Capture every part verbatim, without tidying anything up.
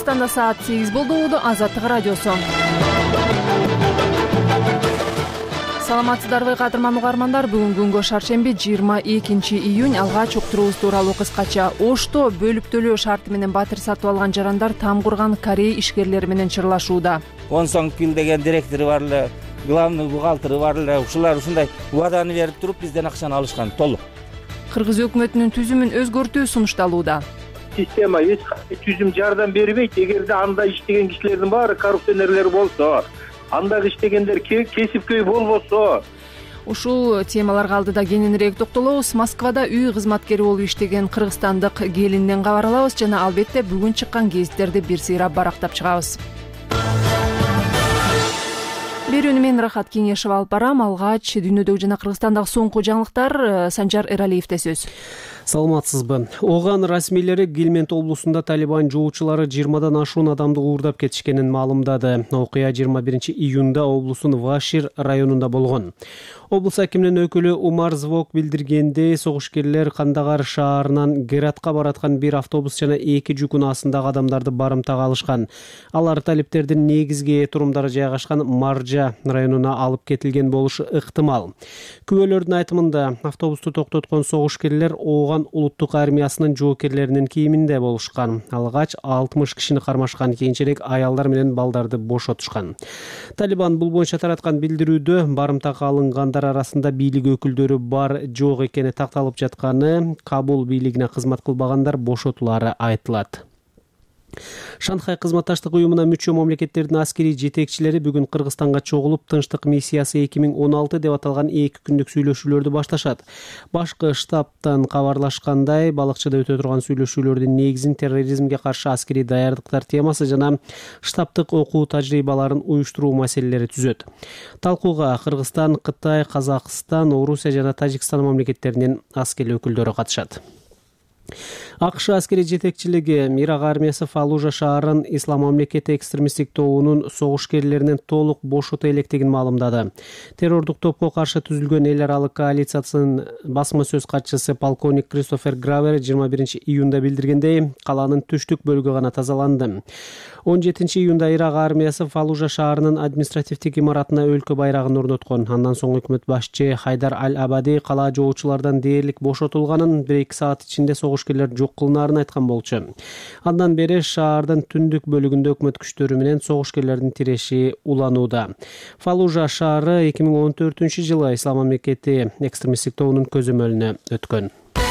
Кыргызстанда саат сегиз болду. Азаттык радиосу. Саламатсыздарбы кадырман угармандар. Бүгүн күнгө шаршемби жыйырма экинчи июнь. Алгач уктуруубуз тууралуу кыскача. Ошто бөлүп төлөө шарты менен батир сатып алган жарандар там курган Корей ишкерлери менен чырлашууда. он Сонгпил деген директору бар эле, главный бухгалтеры бар эле. Ушулар ушундай убаданы берип туруп бизден акчаны алышкан толук. Кыргыз өкмөтүнүн түзүмүн өзгөртүү сунушталууда. Система эч кандай түзүм жардам бербейт. Эгерде анда иштеген кишилердин баары коррупционерлер болсо, анда иштегендер кесипкөй болбосо. Ушул темаларга алдыда кененирээк токтолобуз. Москвада үй кызматкери болуп иштеген кыргызстандык келинден кабар алабыз жана албетте бүгүн чыккан гезиттерди бир сыйрап барактап чыгабыз. Берүүнү мен Рахат Кеңешева алып барам. Алгач дүйнөдөгү жана Кыргызстандагы соңку жаңылыктар Санжар Эралиевде сөз. Саламатсызбы. Оган расмийлери Гилмент облусунда Талибан жоочулары жыйырмадан ашуун адамды уурдап кетишкенин маалымдады. Окуя жыйырма биринчи июнда облустун Вашир районунда болгон. Облус акиминин өкүлү Умар Звок билдиргендей, согушкерлер Кандагар шаарынан Гератка бараткан бир автобус жана эки жүк унаасындагы адамдарды барымтага алышкан. Алар талиптердин негизги турумдары жайгашкан Маржа районуна алып кетилген болушу ыктымал. Күбөлөрдүн айтымында автобусту токтоткон согушкерлер Оган улуттук армиясынын жоокерлеринин кийиминде болушкан. Алгач алтымыш кишини кармашкан, кийинчерээк аялдар менен балдарды бошотушкан. Талибан бул боюнча тараткан билдирүүдө барымтага алынгандар арасында бийлик өкүлдөрү бар, жок экени такталып жатканы, Кабул бийлигине кызмат кылбагандар бошотулары айтылат. Шанхай кызматташтык уюмуна мүчө мамлекеттердин аскери жетекчилери бүгүн Кыргызстанга чогулуп, тынчтык миссиясы эки миң он алты деп аталган эки күндүк сүйлөшүүлөрдү башташат. Башкы штабтан кабарлашкандай, балыкчыда өтө турган сүйлөшүүлөрдүн негизин терроризмге каршы аскери даярдыктар темасы жана штабтык окуу тажрыйбаларын уюштуруу маселелери түзөт. Талкууга Кыргызстан, Кытай, Казакстан, Орусия жана Тажикстан мамлекеттеринин аскери өкүлдөрү катышат. АКШ аскери жетекчилиги Ирак армиясы Фаллужа шаарын Ислам мамлекети экстремисттик тобунун согушкерлеринен толук бошото электигин маалымдады. Террордук топко каршы түзүлгөн эл аралык коалициясынын басма сөз катчысы полковник Кристофер Гравер жыйырма биринчи июнда билдиргендей, калаанын түштүк бөлүгү гана тазаланды. он жетинчи июнда Ирак армиясы Фаллужа шаарынын административдик имаратына өлкө байрагын орноткон. Андан соң өкмөт башчы Хайдар Аль-Абади калаа жоочулардан дээрлик бошотулганын, бир эки саат ичинде согушкерлер жок кылынаарын айткан болчу. Андан бери шаардын түндүк бөлүгүндө өкмөт күчтөрү менен согушкерлердин тиреши уланууда. Фаллужа шаары эки миң он төртүнчү жылы Ислам мамлекети экстремисттик тобунун көзөмөлүнө өткөн.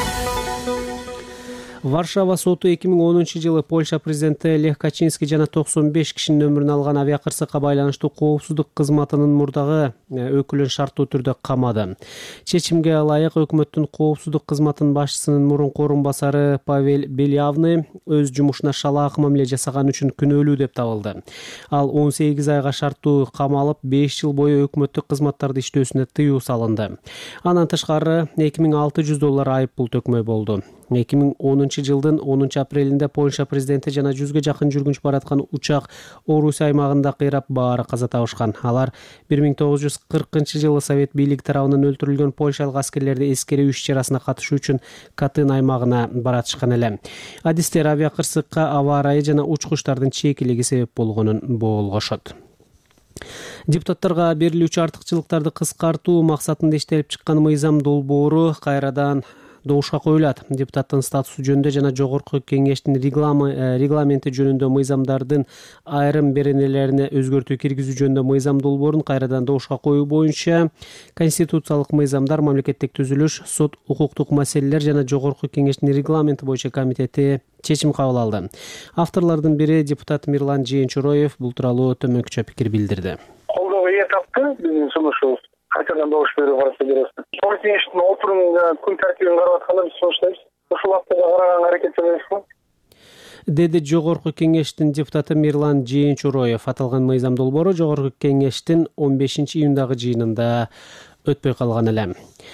Варшава соту эки миң онунчу жылы Польша президенти Лех Качинский жана токсон беш кишинин өмүрүн алган авиакырсыкка байланыштуу коопсуздук кызматынын мурдагы өкүлүн шарттуу түрдө камады. Чечимге ылайык өкмөттүн коопсуздук кызматынын башчысынын мурунку орун басары Павел Белявный өз жумушуна шалаак мамиле жасаган үчүн күнөөлүү деп табылды. Ал он сегиз айга шарттуу камалып, беш жыл бою өкмөттүк кызматтарды иштөөсүнө тыюу салынды. Андан тышкары эки миң алты жүз доллар айып пул төкмөй болду. эки миң онунчу жылдын онунчу апрелинде Польша президенти жана жүзгө жакын жүргүнчү бараткан учак Орусия аймагында кыйрап, баары каза табышкан. Алар бир миң тогуз жүз кыркынчы жылы Совет бийлиги тарабынан өлтүрүлгөн польшалык аскерлерди эскерүү иш-чарасына катышуу үчүн Катын аймагына баратышкан эле. Адистер авиакырсыкка аба ырайы жана учкучтардын чекилиги себеп болгонун боолгошот. Депутаттарга берилүүчү артыкчылыктарды кыскартуу максатында иштелип чыккан мыйзам долбоору кайрадан добушка коюлат. Депутаттын статусу жөнүндө жана жогорку кеңештин регламенти жөнүндө мыйзамдардын айрым беренелерине өзгөртүү киргизүү жөнүндө мыйзам долбоорун кайрадан добушка коюу боюнча конституциялык мыйзамдар, мамлекеттик түзүлүш, сот, укуктук маселелер жана жогорку кеңештин регламенти боюнча комитети чечим кабыл алды. Авторлордун бири депутат Мирлан Жээнчуроев бул тууралуу төмөнкүчө пикир билдирди. Колдоого ээ тапты биздин сунушубуз. Кайрадан добуш берүү барысында бересиз. Ошол кеңештин отурумун күн тартибин карап атканда биз сунуштайбыз. Ушул аптада караганга аракет кылабыз. Деди жогорку кеңештин депутаты Мирлан Жээнчуроев. Аталган мыйзам долбоору жогорку кеңештин он бешинчи июндагы жыйынында өтпөй калган эле.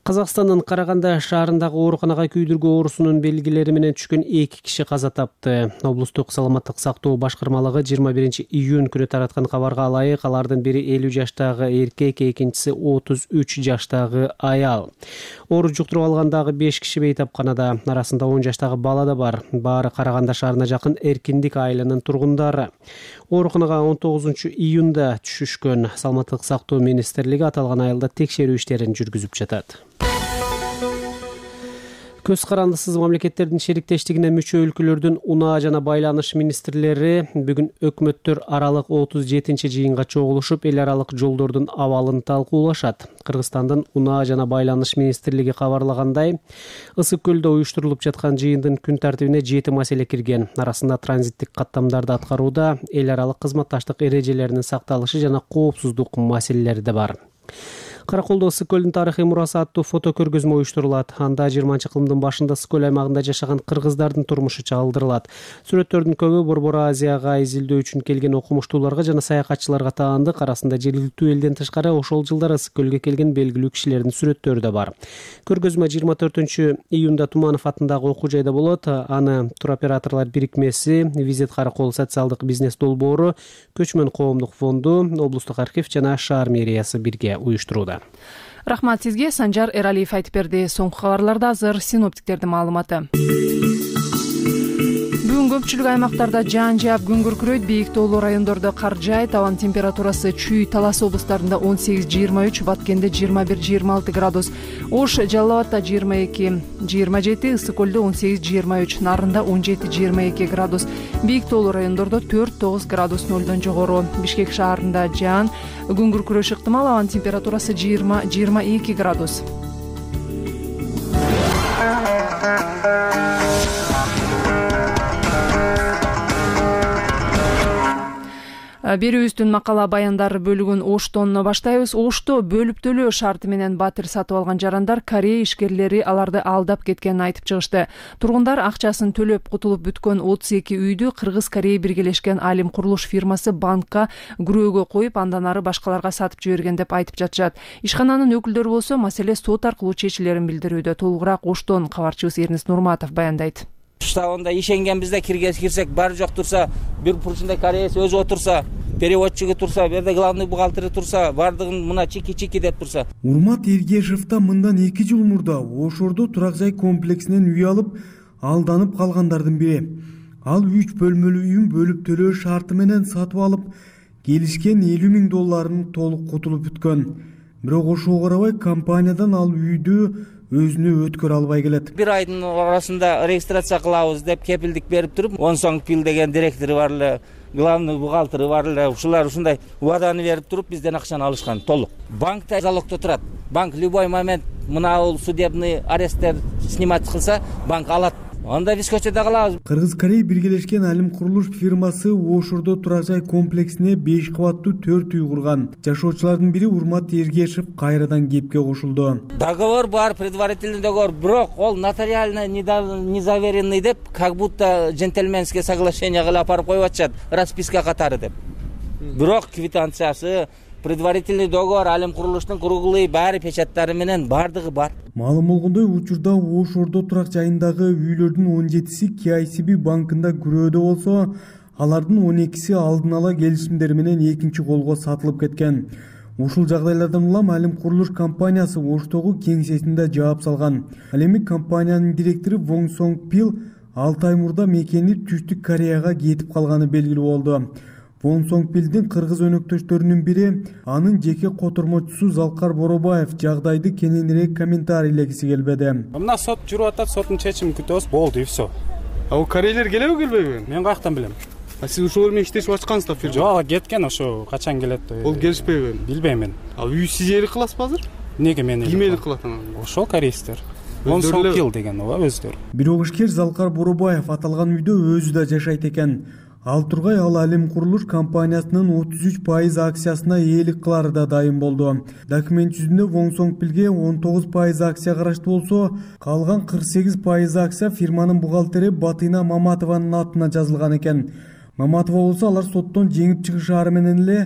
Казакстандын Караганда шаарындагы ооруканага күйдүргү оорусунун белгилери менен түшкөн эки киши каза тапты. Облустук саламаттык сактоо башкармалыгы жыйырма биринчи июнь күнү тараткан кабарга ылайык алардын бири элүү жаштагы эркек, экинчиси отуз үч жаштагы аял. Оору жуктуруп алгандагы беш киши бейтапканада, арасында он жаштагы бала да бар. Баары Караганда шаарына жакын Эркиндик айылынын тургундары. Ооруканага он тогузунчу июнда түшүшкөн. Саламаттык сактоо министрлиги аталган айылда текшерүү иштерин жүргүзүп жатат. Көз карандысыз мамлекеттердин шериктештигине мүчө өлкөлөрдүн унаа жана байланыш министрлери бүгүн өкмөттөр аралык отуз жетинчи жыйынга чогулушуп, эл аралык жолдордун абалын талкуулашат. Кыргызстандын унаа жана байланыш министрлиги кабарлагандай, Ысык көлдө уюштурулуп жаткан жыйындын күн тартибине жети маселе кирген. Арасында транзиттик каттамдарды аткарууда эл аралык кызматташтык эрежелеринин сакталышы жана коопсуздук маселелери да бар. Караколдо Ысык көлдүн тарыхый мурасы аттуу фото көргөзмө уюштурулат. Анда жыйырманчы кылымдын башында Ысык көл аймагында жашаган кыргыздардын турмушу чагылдырылат. Сүрөттөрдүн көбү Борбор Азияга изилдөө үчүн келген окумуштууларга жана саякатчыларга таандык. Арасында жергиликтүү элден тышкары ошол жылдары Ысык көлгө келген белгилүү кишилердин сүрөттөрү да бар. Көргөзмө жыйырма төртүнчү июнда Туманов атындагы окуу жайда болот. Аны туроператорлор бирикмеси, Визит Каракол социалдык бизнес долбоору, Көчмөн коомдук фонду, облустук архив жана шаар мэриясы бирге уюштурууда. Рахмат сизге. Санжар Эралиев айтып берди. Соңку кабарларда азыр синоптиктердин маалыматы. Бүгүн көпчүлүк аймактарда жаан жаап күн күркүрөйт, бийик тоолуу райондордо кар жаайт. Абанын температурасы Чүй, Талас облустарында он сегиз жыйырма үч, Баткенде жыйырма бир жыйырма алты градус, Ош, Жалал Абадта жыйырма эки жыйырма жети, Ысык көлдө он сегиз жыйырма үч, Нарында он жети жыйырма эки градус, бийик тоолуу райондордо төрт тогуз градус нөлдөн жогору. Бишкек шаарында жаан, күн күркүрөш ыктымал, абанын температурасы жыйырма жыйырма эки градус. Берүүбүздүн макала баяндары бөлүгүн Оштон баштайбыз. Ошто бөлүптөлөө шарты менен батир сатып алган жарандар Корея ишкерлери аларды алдап кеткенин айтып чыгышты. Тургундар акчасын төлөп кутулуп бүткөн отуз эки үйдү Кыргыз-Корея биргелешкен Алим курулуш фирмасы банкка күрөөгө коюп, андан ары башкаларга сатып жиберген деп айтып жатышат. Ишкананын өкүлдөрү болсо маселе сот аркылуу чечилерин билдирүүдө. Толугураак Оштон кабарчыбыз Эрнис Нурматов баяндайт. Штабында ишенгенбизде киргез кирсек, баары жок турса, бир бурчунда кореец өзү отурса, переводчиги турса, берде главный бухгалтери турса, бардыгын мына чики-чики деп турса. Урмат Эргешевта мындан эки жыл мурда Ошордо турак жай комплексинен үй алып, алданып калгандардын бири. Ал үч бөлмөлүү үйүн бөлүп төлөө шарты менен сатып алып, келишкен элүү миң долларын толук кутулуп бүткөн. Бирок ошого карабай компаниядан ал үйдү өзүнө өткөрө албай келет. Бир айдын арасында регистрация кылабыз деп кепилдик берип туруп, Вон Сонг Пил деген директору бар эле, главный бухгалтери бар эле, ушулар ушундай убаданы берип туруп бизден акчаны алышкан толук. Банкта залогдо турат. Банк любой момент мына бул судебный аресттер снимать кылса, банк алат. Анда биз көчөдө калабыз. Кыргыз-Корея биргелешкен Алим курулуш фирмасы Ошордо турак жай комплексине беш кабаттуу төрт үй курган. Жашоочулардын бири Урмат Эргешев кайрадан кепке кошулду. Договор бар, предварительный договор, бирок ол нотариально незаверенный деп, как будто джентльменское соглашение кылып апарып коюп атышат, расписка катары деп. Бирок квитанциясы, предварительный договор, Алим курулуштун круглый баары печаттары менен бардыгы бар. Маалым болгондой, учурда Ошордо турак жайындагы үйлөрдүн он жетиси Ке Ай Си Би банкында күрөөдө болсо, алардын он экиси алдын ала келишимдер менен экинчи колго сатылып кеткен. Ушул жагдайлардан улам Алим курулуш компаниясы Оштогу кеңсесинде жаап салган. Ал эми компаниянын директору Вон Сонг Пил алты ай мурда мекенип Түштүк Кореяга кетип калганы белгилүү болду. Вон Сонг Пилдин кыргыз өнөктөштөрүнүн бири, анын жеке котормочусу Залкар Боробаев жагдайды кененирээк комментарийлегиси келбеди. Мына сот жүрүп атат, соттун чечимин күтөбүз, болду и все. А у корейлер келеби келбейби? Мен каяктан билем. А сиз ошолор менен иштешип ачкансыздар фирма? Жок, кеткен, ошо качан келет? Ол келишпейби? Билбейм мен. А үй сиз элик кыласызбы азыр? Неге мен элик? Ким элик кылат анан? Ошол корейстер. Вон Сонг Пил деген ооба өздөрү. Бирок ишкер Залкар Боробаев аталган үйдө өзү да жашайт экен. Ал тургай ал Алим курулуш компаниясынын отуз үч пайыз акциясына ээлик кылары да дайым болду. Документ жүзүндө Вон Сонг Пилге он тогуз пайыз акция караштуу болсо, калган кырк сегиз пайыз акция фирманын бухгалтери Батына Маматованын атына жазылган экен. Маматова болсо алар соттон жеңип чыгышаары менен эле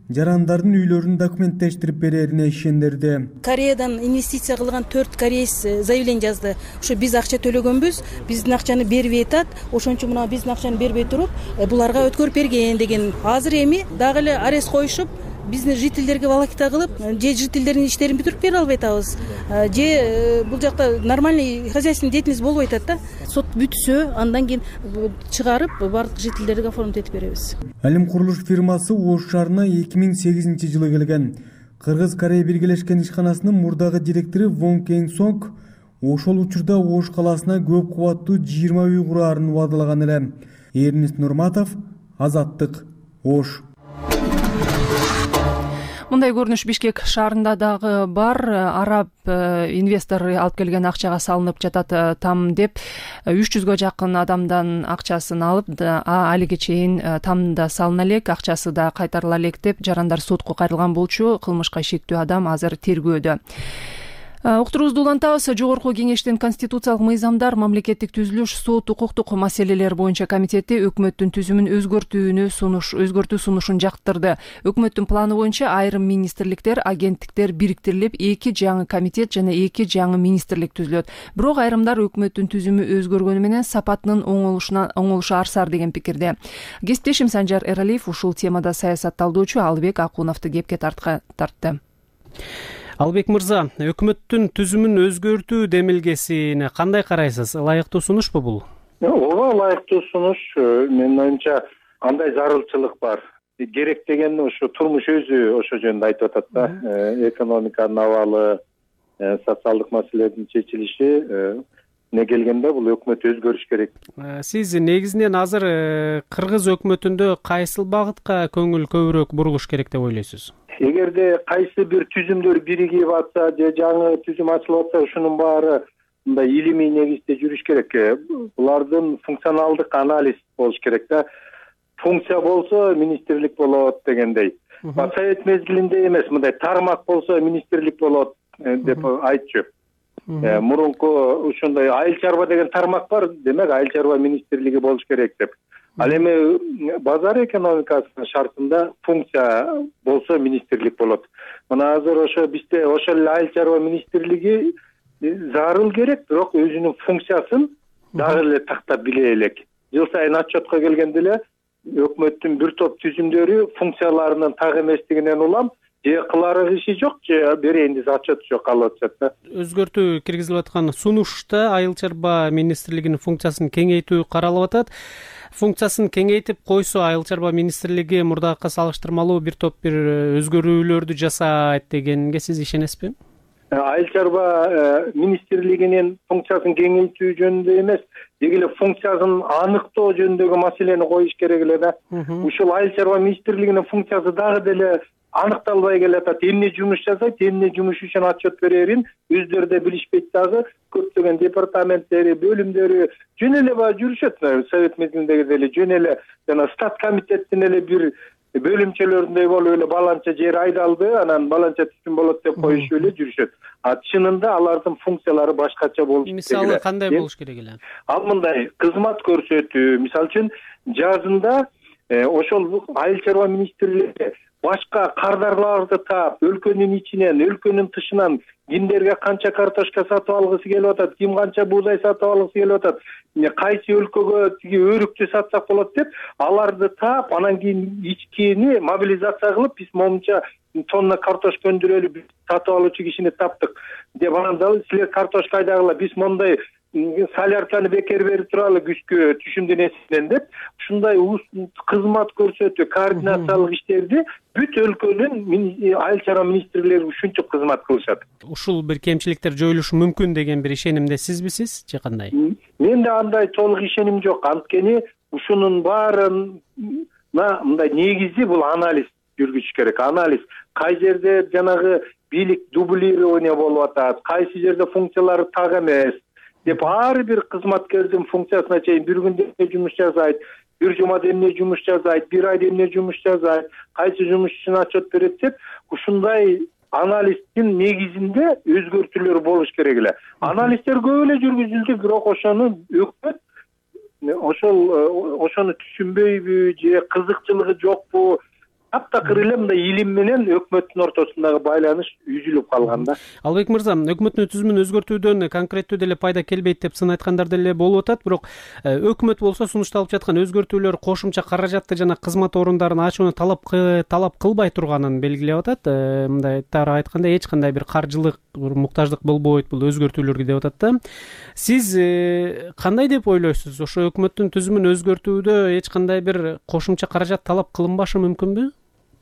жарандардын үйлөрүн документтештирип берерине ишендирди. Кореядан инвестиция кылган төрт кореец заявление жазды. Ошо биз акча төлөгөнбүз, биздин акчаны бербей атат, ошон үчүн мына биздин акчаны бербей туруп, буларга өткөрүп берген деген. Азыр эми дагы эле арест коюшуп, биздин жительдерге волокита кылып, же жительдердин иштерин бүтүрүп бере албай атабыз, же бул жакта нормальный хозяйственный деятельность болбой атат да. Сот бүтсө, андан кийин чыгарып, бардык жительдерге оформить этип беребиз. Алим курулуш фирмасы Ош шаарына эки миң сегизинчи жылы келген. Кыргыз Корея биргелешкен ишканасынын мурдагы директору Вон Кeng Сонг ошол учурда Ош калаасына көп кубаттуу жыйырма үй кураарын убадалаган эле. Эрнест Нурматов, Азаттык, Ош. Мындай көрүнүш Бишкек шаарында дагы бар. Араб инвестор алып келген акчага салынып жатат там деп үч жүзгө жакын адамдан акчасын алып, алиге чейин там да салына элек, акчасы да кайтарыла элек деп жарандар сотко кайрылган болчу. Кылмышка шектүү адам азыр тергөөдө. Уктуруубузду улантабыз. Жогорку кеңештин конституциялык мыйзамдар, мамлекеттик түзүлүш, сот, укуктук маселелер боюнча комитети өкмөттүн түзүмүн өзгөртүүнү сунуш өзгөртүү сунушун жактырды. Өкмөттүн планы боюнча айрым министрликтер, агенттиктер бириктирилип, эки жаңы комитет жана эки жаңы министрлик түзүлөт. Бирок айрымдар өкмөттүн түзүмү өзгөргөнү менен сапатынын оңолушуна оңолушу арсар деген пикирде. Кесиптешим Санжар Эралиев ушул темада саясатталдоочу Албек Акуновду кепке тартты. Албек мырза, өкмөттүн түзүмүн өзгөртүү демилгесине кандай карайсыз? Ылайыктуу сунушпу бул? Ооба, ылайыктуу сунуш. Менин оюмча андай зарылчылык бар. Керек деген ошо турмуш өзү ошо жөнүндө айтып атат да. Экономиканын абалы, социалдык маселелердин чечилиши не келгенде бул өкмөт өзгөрүш керек. Сиз негизинен азыр кыргыз өкмөтүндө кайсыл багытка көңүл көбүрөөк бурулуш керек деп ойлойсуз? Эгерде кайсы бир түзүмдөр биригип атса же жаңы түзүм ачылып атса, ушунун баары мындай илимий негизде жүрүш керек. Булардын функционалдык анализ болуш керек да. Функция болсо министрлик болот дегендей. Совет мезгилинде эмес, мындай тармак болсо министрлик болот деп айтчу. Мурунку ушундай айыл чарба деген тармак бар, демек айыл чарба министрлиги болуш керек деп. Ал эми базар экономикасынын шартында функция болсо министрлик болот. Мына азыр ошо бизде ошол эле айыл чарба министрлиги зарыл керек, бирок өзүнүн функциясын дагы эле тактап биле элек. Жыл сайын отчетко келгенде эле өкмөттүн бир топ түзүмдөрү функцияларынын так эместигинен улам же кылары иши жок, же берейин десе отчет жок калып атышат да. Өзгөртүү киргизилип аткан сунушта айыл чарба министрлигинин функциясын кеңейтүү каралып атат. Функциясын кеңейтип койсо айыл чарба министрлиги мурдакыга салыштырмалуу бир топ бир өзгөрүүлөрдү жасайт дегенге сиз ишенесизби? Айыл чарба министрлигинин функциясын кеңейтүү жөнүндө эмес, деги эле функциясын аныктоо жөнүндөгү маселени коюш керек эле да. Ушул айыл чарба министрлигинин функциясы дагы деле аныкталбай келатат. Эмне жумуш жасайт, эмне жумуш үчүн отчет берерин өздөрү да билишпейт дагы. Көптөгөн департаменттери, бөлүмдөрү жөн эле баа жүрүшөт. Совет мезгилиндеги деле жөн эле жана стат комитеттин эле бир бөлүмчөлөрүндөй болуп эле баланча жер айдалды, анан баланча түзүм болот деп коюшуп эле жүрүшөт. А чынында алардын функциялары башкача болуш керек. Мисалы кандай болуш керек эле? Ал мындай кызмат көрсөтүү, мисалы үчүн жазында ошол айыл чарба министрлиги башка кардарларды таап, өлкөнүн ичинен, өлкөнүн тышынан кимдерге канча картошка сатып алгысы келип атат, ким канча буудай сатып алгысы келип атат, кайсы өлкөгө тиги өрүктү сатсак болот деп, аларды таап, анан кийин ичкини мобилизация кылып, биз момунча тонна картошка өндүрөлү, сатып алуучу кишини таптык деп, анан дагы силер картошка айдагыла, биз мондай солярканы бекер берип туралы күзгү түшүмдүн эсинен деп, ушундай кызмат көрсөтүү, координациялык иштерди бүт өлкөнүн айыл чарба министрликтери ушунча кызмат кылышат. Ушул бир кемчиликтер жоюлушу мүмкүн деген бир ишенимдесизби сиз же кандай? Менде андай толук ишеним жок, анткени ушунун баарын мындай негизи бул анализ жүргүзүш керек. Анализ кай жерде жанагы бийлик дублирование болуп атат, кайсы жерде функциялары так эмес деп, ар бир кызматкердин функциясына чейин бир күндө эмне жумуш жасайт, бир жумада эмне жумуш жасайт, бир айда эмне жумуш жасайт, кайсы жумуш үчүн отчет берет деп, ушундай анализдин негизинде өзгөртүүлөр болуш керек эле. Анализдер көп эле жүргүзүлдү, бирок ошону өкмөт ошол ошону түшүнбөйбү же кызыкчылыгы жокпу, таптакыр эле мындай илим менен өкмөттүн ортосундагы байланыш үзүлүп калган да. Албек мырза, өкмөттүн түзүмүн өзгөртүүдөн конкреттүү деле пайда келбейт деп сын айткандар деле болуп атат, бирок өкмөт болсо сунушталып жаткан өзгөртүүлөр кошумча каражатты жана кызмат орундарын ачууну талап талап кылбай турганын белгилеп атат. Мындай тары айтканда эч кандай бир каржылык муктаждык болбойт бул өзгөртүүлөргө деп атат да. Сиз кандай деп ойлойсуз? Ошо өкмөттүн түзүмүн өзгөртүүдө эч кандай бир кошумча каражат талап кылынбашы мүмкүнбү?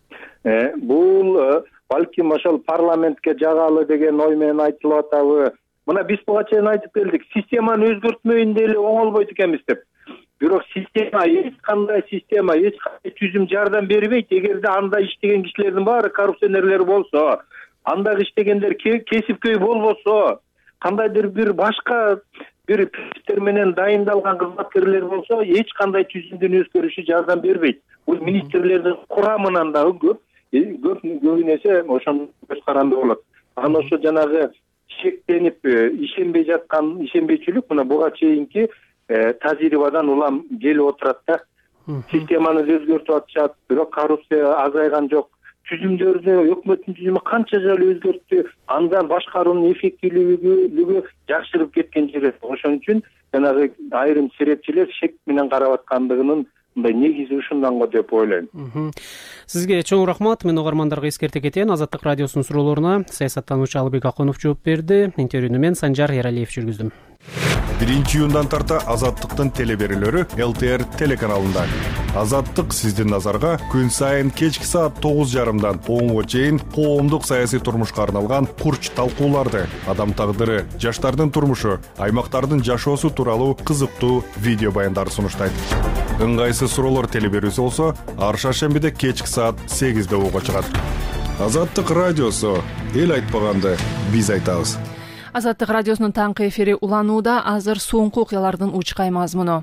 Бул балким ошол парламентке жагалы деген ой менен айтылып атабы. Мына биз буга чейин айтып келдик, системаны өзгөртмөйүн деле оңолбойт экенбиз деп. Бирок система, эч кандай система, эч кандай түзүм жардам бербейт. Эгерде анда иштеген кишилердин баары коррупционерлер болсо, андагы иштегендер кесипкөй болбосо, кандайдыр бир башка бир принциптер менен дайындалган кызматкерлер болсо, эч кандай түзүмдүн өзгөрүшү жардам бербейт. Бул министрлердин курамынан дагы көп көп көбүн эсе ошондо көз каранды болот. Анан ошо жанагы шектенип ишенбей жаткан ишенбейчилик мына буга чейинки тажрыйбадан улам келип отурат да. Системаны өзгөртүп атышат, бирок коррупция азайган жок. Түзүмдөрдү өкмөттүн түзүмү канча жолу өзгөрттү, андан башкаруунун эффективдүүлүгү жакшырып кеткен жери. Ошон үчүн жанагы айрым серепчилер шек менен карап аткандыгынын мындай негизи ушундан го деп ойлойм. Сизге чоң рахмат. Мен угармандарга эскерте кетейин. Азаттык радиосунун суроолоруна саясаттануучу Албек Аконов жооп берди. Интервьюну мен Санжар Эралиев жүргүздүм. биринчи июндан тарта Азаттыктын телеберүүлөрү эл тэ эр телеканалында. Азаттык сиздин назарга күн сайын кечки саат тогуз жарымдан онго чейин коомдук саясий турмушка арналган курч талкууларды, адам тагдыры, жаштардын турмушу, аймактардын жашоосу тууралуу кызыктуу видео баяндарды сунуштайт. Ыңгайсыз суроолор телеберүүсү болсо, ар шаршембиде кечки саат сегизде угууга чыгат. Азаттык радиосу, эл айтпаганды биз айтабыз. Азаттык радиосунун таңкы эфири уланууда. Азыр соңку окуялардын учкай мазмуну.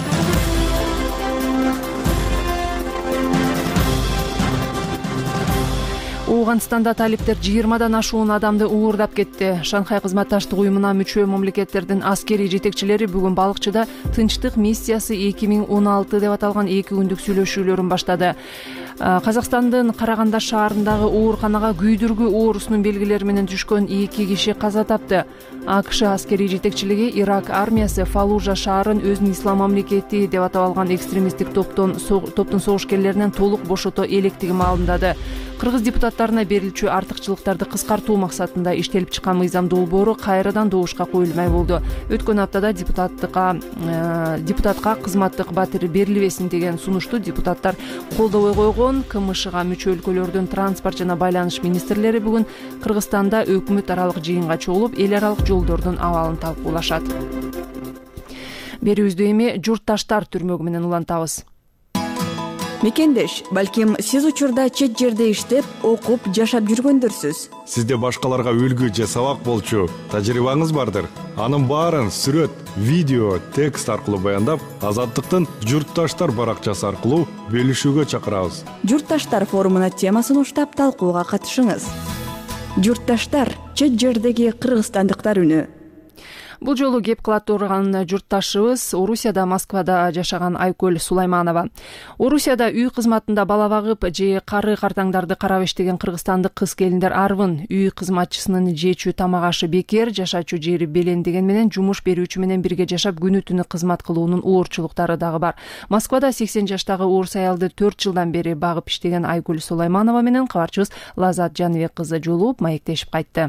Ооганстанда талиптер жыйырмадан ашуун адамды уурдап кетти. Шанхай кызматташтык уюмуна мүчө мамлекеттердин аскерий жетекчилери бүгүн Балыкчыда тынчтык миссиясы эки миң он алты деп аталган эки күндүк сүйлөшүүлөрүн баштады. Казакстандын Караганда шаарындагы ооруканага күйдүргү оорусунун белгилери менен түшкөн эки киши каза тапты. АКШ аскерий жетекчилиги Ирак армиясы Фалужа шаарын өзүнүн ислам мамлекети деп атап алган экстремисттик топтун топтун согушкерлеринен толук бошото электиги маалымдады. Кыргыз депутаттарына берилчү артыкчылыктарды кыскартуу максатында иштелип чыккан мыйзам долбоору кайрадан добушка коюлмай болду. Өткөн аптада депутаттыкка депутатка кызматтык батир берилбесин деген сунушту депутаттар колдобой койгон. КМШга мүчө өлкөлөрдүн транспорт жана байланыш министрлери бүгүн Кыргызстанда өкмөт аралык жыйынга чогулуп, эл аралык жолдордун абалын талкуулашат. Берүүбүздү эми журтташтар түрмөгү менен улантабыз. Мекендеш, балким сиз учурда чет жерде иштеп, окуп, жашап жүргөндөрсүз. Сизде башкаларга үлгү же сабак болчу тажрыйбаңыз бардыр. Анын баарын сүрөт, видео, текст аркылуу баяндап, Азаттыктын журтташтар баракчасы аркылуу бөлүшүүгө чакырабыз. Журтташтар форумуна темасын уштап талкууга катышыңыз. Журтташтар, чет жердеги кыргызстандыктар үнү. Бул жолу кеп кылат турган журтташыбыз Орусияда Москвада жашаган Айкөл Сулайманова. Орусияда үй кызматында бала багып же кары картаңдарды карап иштеген кыргызстандык кыз келиндер арвын. Үй кызматчысынын жечүү тамак ашы бекер, жашачу жери белен деген менен жумуш берүүчү менен бирге жашап күнү түнү кызмат кылуунун оорчулуктары дагы бар. Москвада сексен жаштагы орус аялды төрт жылдан бери багып иштеген Айкөл Сулайманова менен кабарчыбыз Лазат Жаныбек кызы жолугуп маектешип кайтты.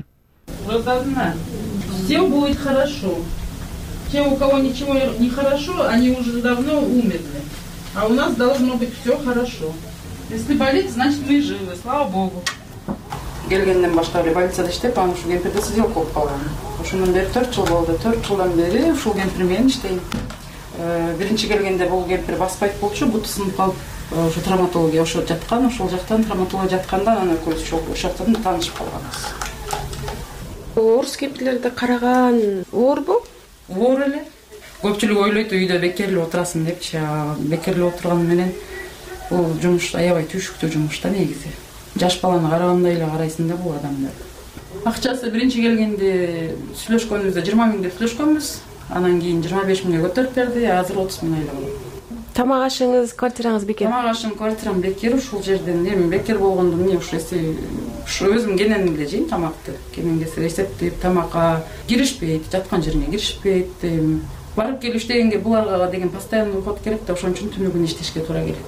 Все будет хорошо. Те, у кого ничего не хорошо, они уже давно умерли. А у нас должно быть все хорошо. Если болит, значит мы живы, слава богу. Келгенден башка эле больницада иштеп, анан ушул кемпирде сиделка болуп калган. Ошондон бери төрт жыл болду. төрт жылдан бери ушул кемпир менен иштейм. Биринчи келгенде бул кемпир баспайт болчу, буту сынып калып, ошо травматология ошо жаткан, ошол жактан травматология жатканда анан экөөбүз ошол жактан таанышып калганбыз. Орус кемпирлерди караган оорбу? Оор эле. Көпчүлүк ойлойт үйдө бекерлеп отурасың депчи. Бекерлеп отурган менен бул жумуш аябай түйшүктүү жумуш да негизи. Жаш баланы карагандай эле карайсың да бул адамдар. Акчасы биринчи келгенде сүйлөшкөнүбүздө жыйырма миң деп сүйлөшкөнбүз. Анан кийин жыйырма беш миңге көтөрүп берди, азыр отуз миң айлык алат. тамак ашыңыз, квартираңыз бекер? Тамак ашым, квартирам бекер. Ушул жерден эми бекер болгондо эмне ушу ушу өзүм кенен эле жейм тамакты. Кенен келсе эсептеп тамакка киришпейт, жаткан жерине киришпейт. Барып келип иштегенге буларга деген постоянный уход керек да, ошон үчүн түнү күнү иштешке туура келет.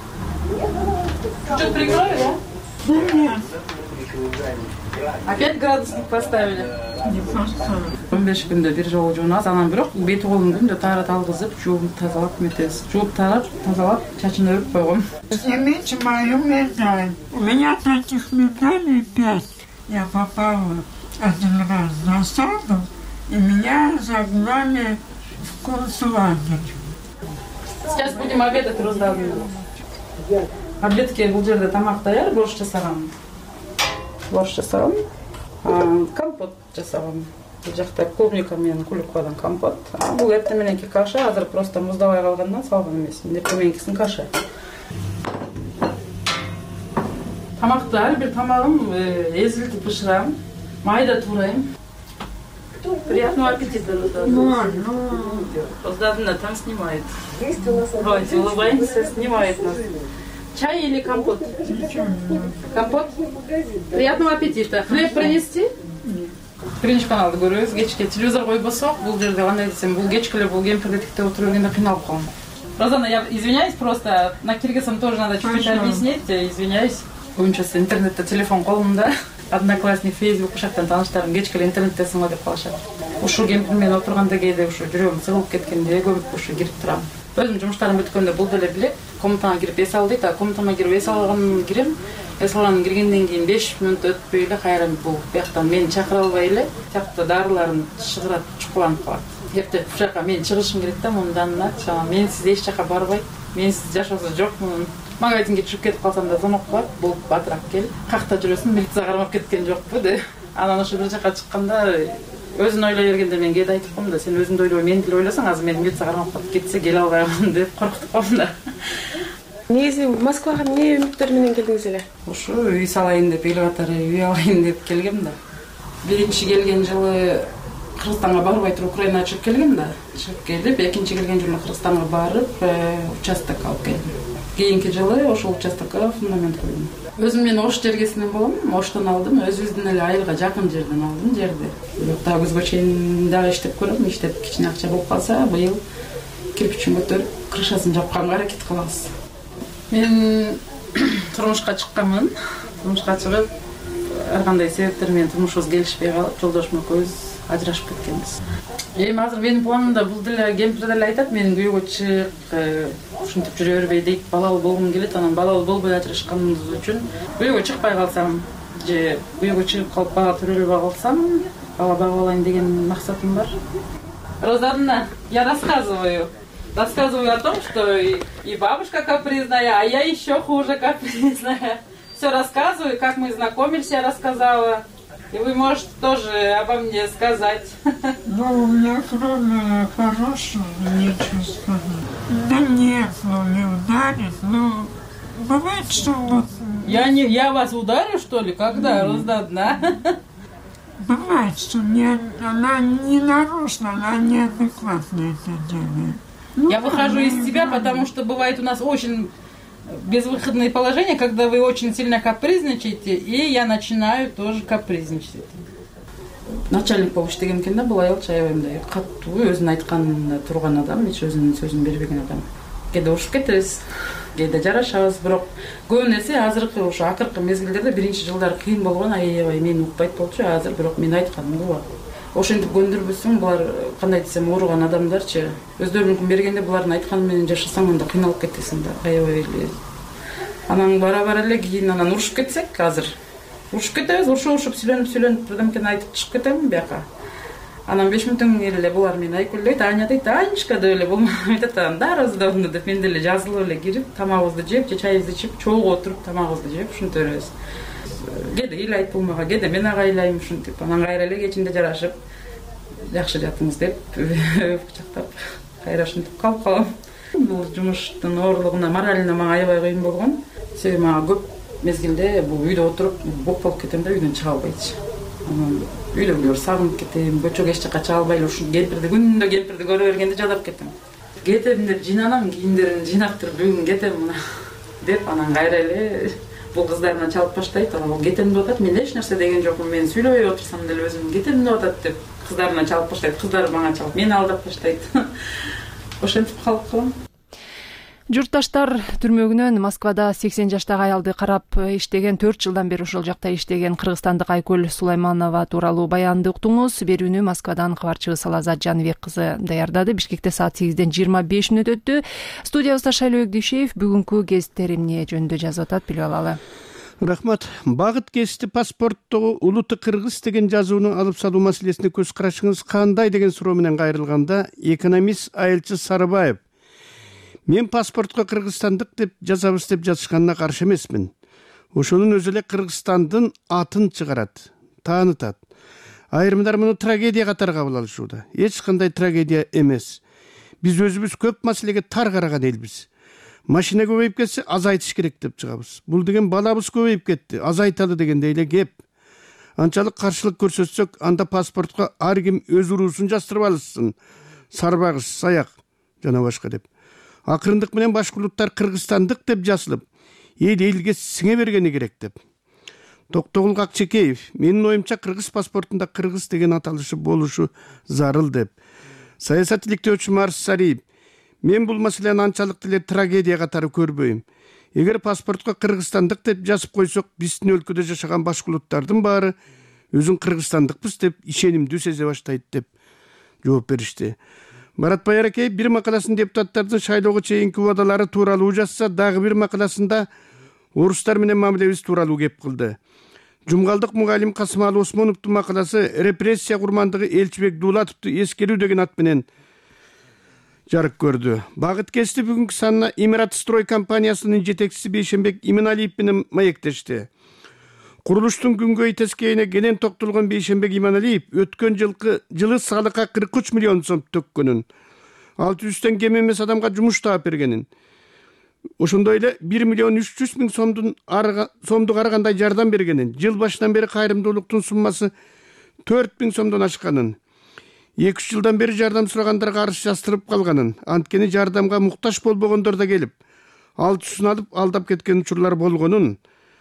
Чуть приграли, да? Нет. Опять градусник поставили? он беш күндө бир жолу жуунабыз, анан бирок бети колун күндө тарат алгызып, жууп тазалап метебиз. Жууп тарап, тазалап, чачын өрүп койгом. Снимите мою медаль. У меня таких медалей пять. Я попала один раз в засаду, и меня загнали в концлагерь. Сейчас будем обедать, Роздавна. Обедке бул жерде тамак даяр, борщ жасагам. Борщ жасагам. Компот жасагам. Бул жакта клубника менен клюквадан компот. Бул эртең мененки каша, азыр просто муздабай калгандан салган эмес. Эртең мененкисин каша. Тамакты ар бир тамагым эзилтип бышырам, майда туурайм. Приятного аппетита, Роздавна. Роздавна там снимает. Давайте улыбаемся, снимает нас. Чай или компот? Компот? Приятного аппетита. Хлеб принести? Биринчи каналды көрөбүз. Кечке телевизор койбосок, бул жерде кандай десем, бул кечке эле бул кемпирде тиктеп отуруп жүргөндө кыйналып калам. Розана, я извиняюсь, просто на киргизском тоже надо чуть-чуть объяснить. Извиняюсь. Көбүнчөсү интернетте телефон колумда. Одноклассник, Facebook ушактан тааныштарым кечке эле интернеттесиң го деп калышат. Ушул кемпир менен отурганда кээде ушу жүрөгүм сыгылып кеткенде көп ушу кирип турам. Өзүм жумуштарым бүткөндө бул деле билет. Комнатага кирип эс ал дейт, а комнатама кирип эс алгандан кирем. Эс алгандан киргенден кийин беш мүнөт өтпөй эле кайра бул бияктан мени чакыра албай эле, тиякта дарыларын чыгырат, чукуланып калат. Эртең бул жака мен чыгышым керек да, мындан чама менсиз эч жака барбайт. Менсиз жашоосу жокмун. Магазинге чыгып кетип калсам да звонок кылат, болуп батыраак кел. Какта жүрөсүң, милиция кармап кеткен жокпу деп. Анан ошо бир жака чыкканда өзүн ойлой бергенде мен кээде айтып коем да, сен өзүңдү ойлой, мени деле ойлосоң, азыр мени милиция кармап кетсе келе албаймын деп коркутуп коем да. Негизи Москвага эмне үмүттөр менен келдиңиз эле? Ушу үй салайын деп, эл катары үй алайын деп келгем да. Биринчи келген жылы Кыргызстанга барбай туруп Украинага чыгып келгем да. Чыгып келип, экинчи келген жылы Кыргызстанга барып, участок алып келдим. Кийинки жылы ошол участокко фундамент койдум. Өзүм мен Ош жергесинен болом, Оштон алдым, өзүбүздүн эле айылга жакын жерден алдым жерди. Бирок дагы күзгө чейин дагы иштеп көрөм, иштеп кичине акча болуп калса, быйыл кирпичин көтөрүп, крышасын жапканга аракет кылабыз. Мен турмушка чыкканмын. Турмушка чыгып, ар кандай себептер менен турмушубуз келишпей калып, жолдошум экөөбүз ажырашып кеткенбиз. Эми азыр менин планымда бул деле кемпир деле айтат, менин күйөөгө чык, ушинтип жүрө бербей дейт, балалуу болгум келет, анан балалуу болбой ажырашканыбыз үчүн күйөөгө чыкпай калсам же күйөөгө чыгып калып бала төрөлбөй калсам, бала багып алайын деген максатым бар. Розанна, я рассказываю. Рассказываю о том, что и, и бабушка капризная, а я еще хуже капризная. Все рассказываю, как мы знакомились, я рассказала. И вы можете тоже обо мне сказать. Ну, у меня кроме хорошего нечего сказать. Да нет, ну не ударит, ну бывает, что вот... Я, не, я вас ударю, что ли? Когда? Mm. Роздадна? Бывает, что не, она не нарочно, она неадекватно это делает. Ну, я выхожу из себя, потому что бывает у нас очень безвыходные положения, когда вы очень сильно капризничаете, и я начинаю тоже капризничать. Начальник болуп иштеген экен да, бул аял чаябайымдай катуу өзүнүн айтканында турган адам, эч өзүнүн сөзүн бербеген адам. Кээде урушуп кетебиз, кээде жарашабыз, бирок көп нерсе азыркы ушу акыркы мезгилдерде биринчи жылдары кыйын болгон, аябай мени укпайт болчу, азыр бирок мен айтканым кылабат. Ошентип көндүрбөсөң, булар кандай десем, ооруган адамдарчы, өздөрүнүн бергенде булардын айтканы менен жашасаң, анда кыйналып кетесиң да, аябай эле. Анан бара-бара эле кийин анан урушуп кетсек, азыр урушуп кетебиз, урушуп-урушуп сүйлөнүп-сүйлөнүп бирдемкени айтып чыгып кетем бияка. Анан беш мүнөттөн кийин эле булар мени айкөлдөйт, Аня дейт, Анечка деп эле болмок айтат, анда Роздавна деп мен деле жазылып эле кирип, тамагыбызды жеп, же чайыбызды ичип, чогуу отуруп тамагыбызды жеп, ушинтип беребиз. Кээде ыйлайт булмага, кээде мен ага ыйлайм ушинтип. Анан кайра эле кечинде жарашып, жакшы жатыңыз деп кучактап, кайра ушинтип калып калам. Бул жумуштун оорлугуна, моралине мага аябай кыйын болгон. Себеби мага көп мезгилде бул үйдө отуруп бок болуп кетем да, үйдөн чыга албайчы. Анан үйлөгүлөр сагынып кетем, көчөгө эч жака чыга албай эле ушу кемпирди күндө кемпирди көрө бергенде жадап кетем. кетем деп жыйнанам, кийимдерин жыйнаптырып бүгүн кетем мына деп анан кайра эле бул кыздарына чалып баштайт. Анан кетем деп атат, мен эч нерсе деген жокмун, мен сүйлөбөй отурсам деле өзүм кетем деп атат деп кыздарына чалып баштайт. Кыздар мага чалып мени алдап баштайт. Ошентип калып калам. Журтташтар түрмөгүнөн Москвада сексен жаштагы аялды карап иштеген, төрт жылдан бери ошол жакта иштеген кыргызстандык Айкөл Сулайманова тууралуу баянды уктуңуз. Берүүнү Москвадан кабарчыбыз Алазат Жаныбек кызы даярдады. Бишкекте саат сегизден жыйырма беш мүнөт өттү. Студиябызда Шайлообек Дүйшеев бүгүнкү гезиттер эмне жөнүндө жазып атат, билип алалы. Рахмат. Багыт кести паспорттогу улуты кыргыз деген жазууну алып салуу маселесине көз карашыңыз кандай деген суроо менен кайрылганда, экономист Айылчы Сарыбаев: мен паспортко кыргызстандык деп жазабыз деп жазышканына каршы эмесмин. Ошонун өзү эле Кыргызстандын атын чыгарат, таанытат. Айрымдар муну трагедия катары кабыл алышууда. Эч кандай трагедия эмес. Биз өзүбүз көп маселеге тар караган элбиз. Машина көбөйүп кетсе азайтыш керек деп чыгабыз. Бул деген балабыз көбөйүп кетти, азайталы дегендей эле кеп. Анчалык каршылык көрсөтсөк, анда паспортко ар ким өз уруусун жаздырып алышсын. Сарбагыш, саяк жана башка деп. Акырындык менен башка улуттар кыргызстандык деп жазылып, эл элге сиңе бергени керек деп. Токтогул Какчекеев: менин оюмча кыргыз паспортунда кыргыз деген аталышы болушу зарыл деп. Саясат иликтөөчү Марс Сариев: мен бул маселени анчалык деле трагедия катары көрбөйм. Эгер паспортко кыргызстандык деп жазып койсок, биздин өлкөдө жашаган башка улуттардын баары өзүн кыргызстандыкпыз деп ишенимдүү сезе баштайт деп жооп беришти. Марат Байракеев бир макаласын депутаттардын шайлоого чейинки убадалары тууралуу жазса, дагы бир макаласында орустар менен мамилебиз тууралуу кеп кылды. Жумгалдык мугалим Касымалы Осмоновдун макаласы репрессия курмандыгы Элчибек Дуулатовду эскерүү деген ат менен жарык көрдү. Багыт кести бүгүнкү санына Имарат строй компаниясынын жетекчиси Бейшенбек Иманалиев менен маектешти. Курулуштун күнгөй тескейине кенен токтолгон Бейшенбек Иманалиев өткөн жылкы жылы салыкка кырк үч миллион сом төккөнүн, алты жүздөн кем эмес адамга жумуш таап бергенин, ошондой эле бир миллион үч жүз миң сомдун сомду карагандай жардам бергенин, жыл башынан бери кайрымдуулуктун суммасы төрт миң сомдон ашканын, эки үч жылдан бери жардам сурагандарга арыз жаздырып калганын, анткени жардамга муктаж болбогондор да келип, алтысын алып алдап кеткен учурлар болгонун,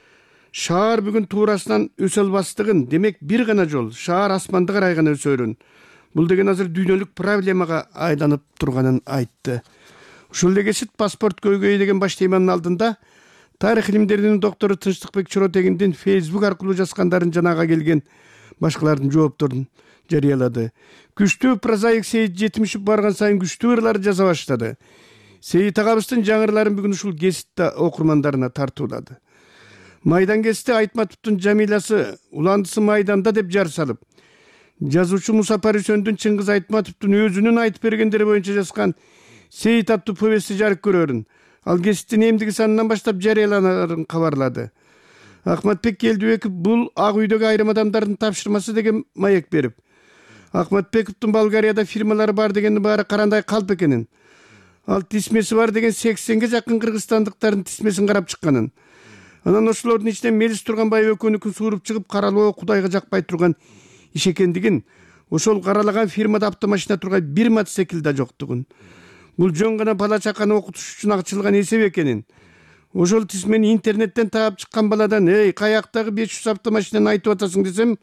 шаар бүгүн туурасынан өсө албастыгын, демек бир гана жол, шаар асманды карайган өсөрүн. Бул деген азыр дүйнөлүк проблемага айланып турганын айтты. Ушул эле кесип паспорт көйгөйү деген баш теманын алдында тарых илимдеринин доктору Тынчтыкбек Чоротегиндин Facebook аркылуу жазгандарын жанага келген башкалардын жоопторун жарыялады. Күчтүү прозаик Сейит Жетимишев барган сайын күчтүү ырлар жаза баштады. Сейит агабыздын жаңырларын бүгүн ушул кесипте окурмандарына тартуулады. Майдан кести Айтматовдун Жамиласы уландысы майданда деп жар салып, жазуучу Муса Парисөндүн Чыңгыз Айтматовдун өзүнүн айтып бергендери боюнча жазган Сейит аттуу повести жарык көрөрүн. Ал кесиптин эмдиги санынан баштап жарыяланарын кабарлады. Ахматбек Келдүбеков бул Ак үйдөгү айрым адамдардын тапшырмасы деген маек берип, Ахматбековдун Болгарияда фирмалары бар дегенди баары карандай калп экенин, ал тисмеси бар деген сексенге жакын кыргызстандыктардын тисмесин карап чыкканын, анан ошолордун ичинен Мелис Турганбаев экөөнүкүн suurуп чыгып каралоо Кудайга жакпай турган иш экендигин, ошол каралаган фирмада автомашина турган бир мотоцикл да жоктугун, бул жөн гана бала чаканы окутуш үчүн акчылган эсеп экенин, ошол тисмени интернеттен таап чыккан баладан «Эй, каяктагы беш жүз автомашинаны айтып атасың» десем,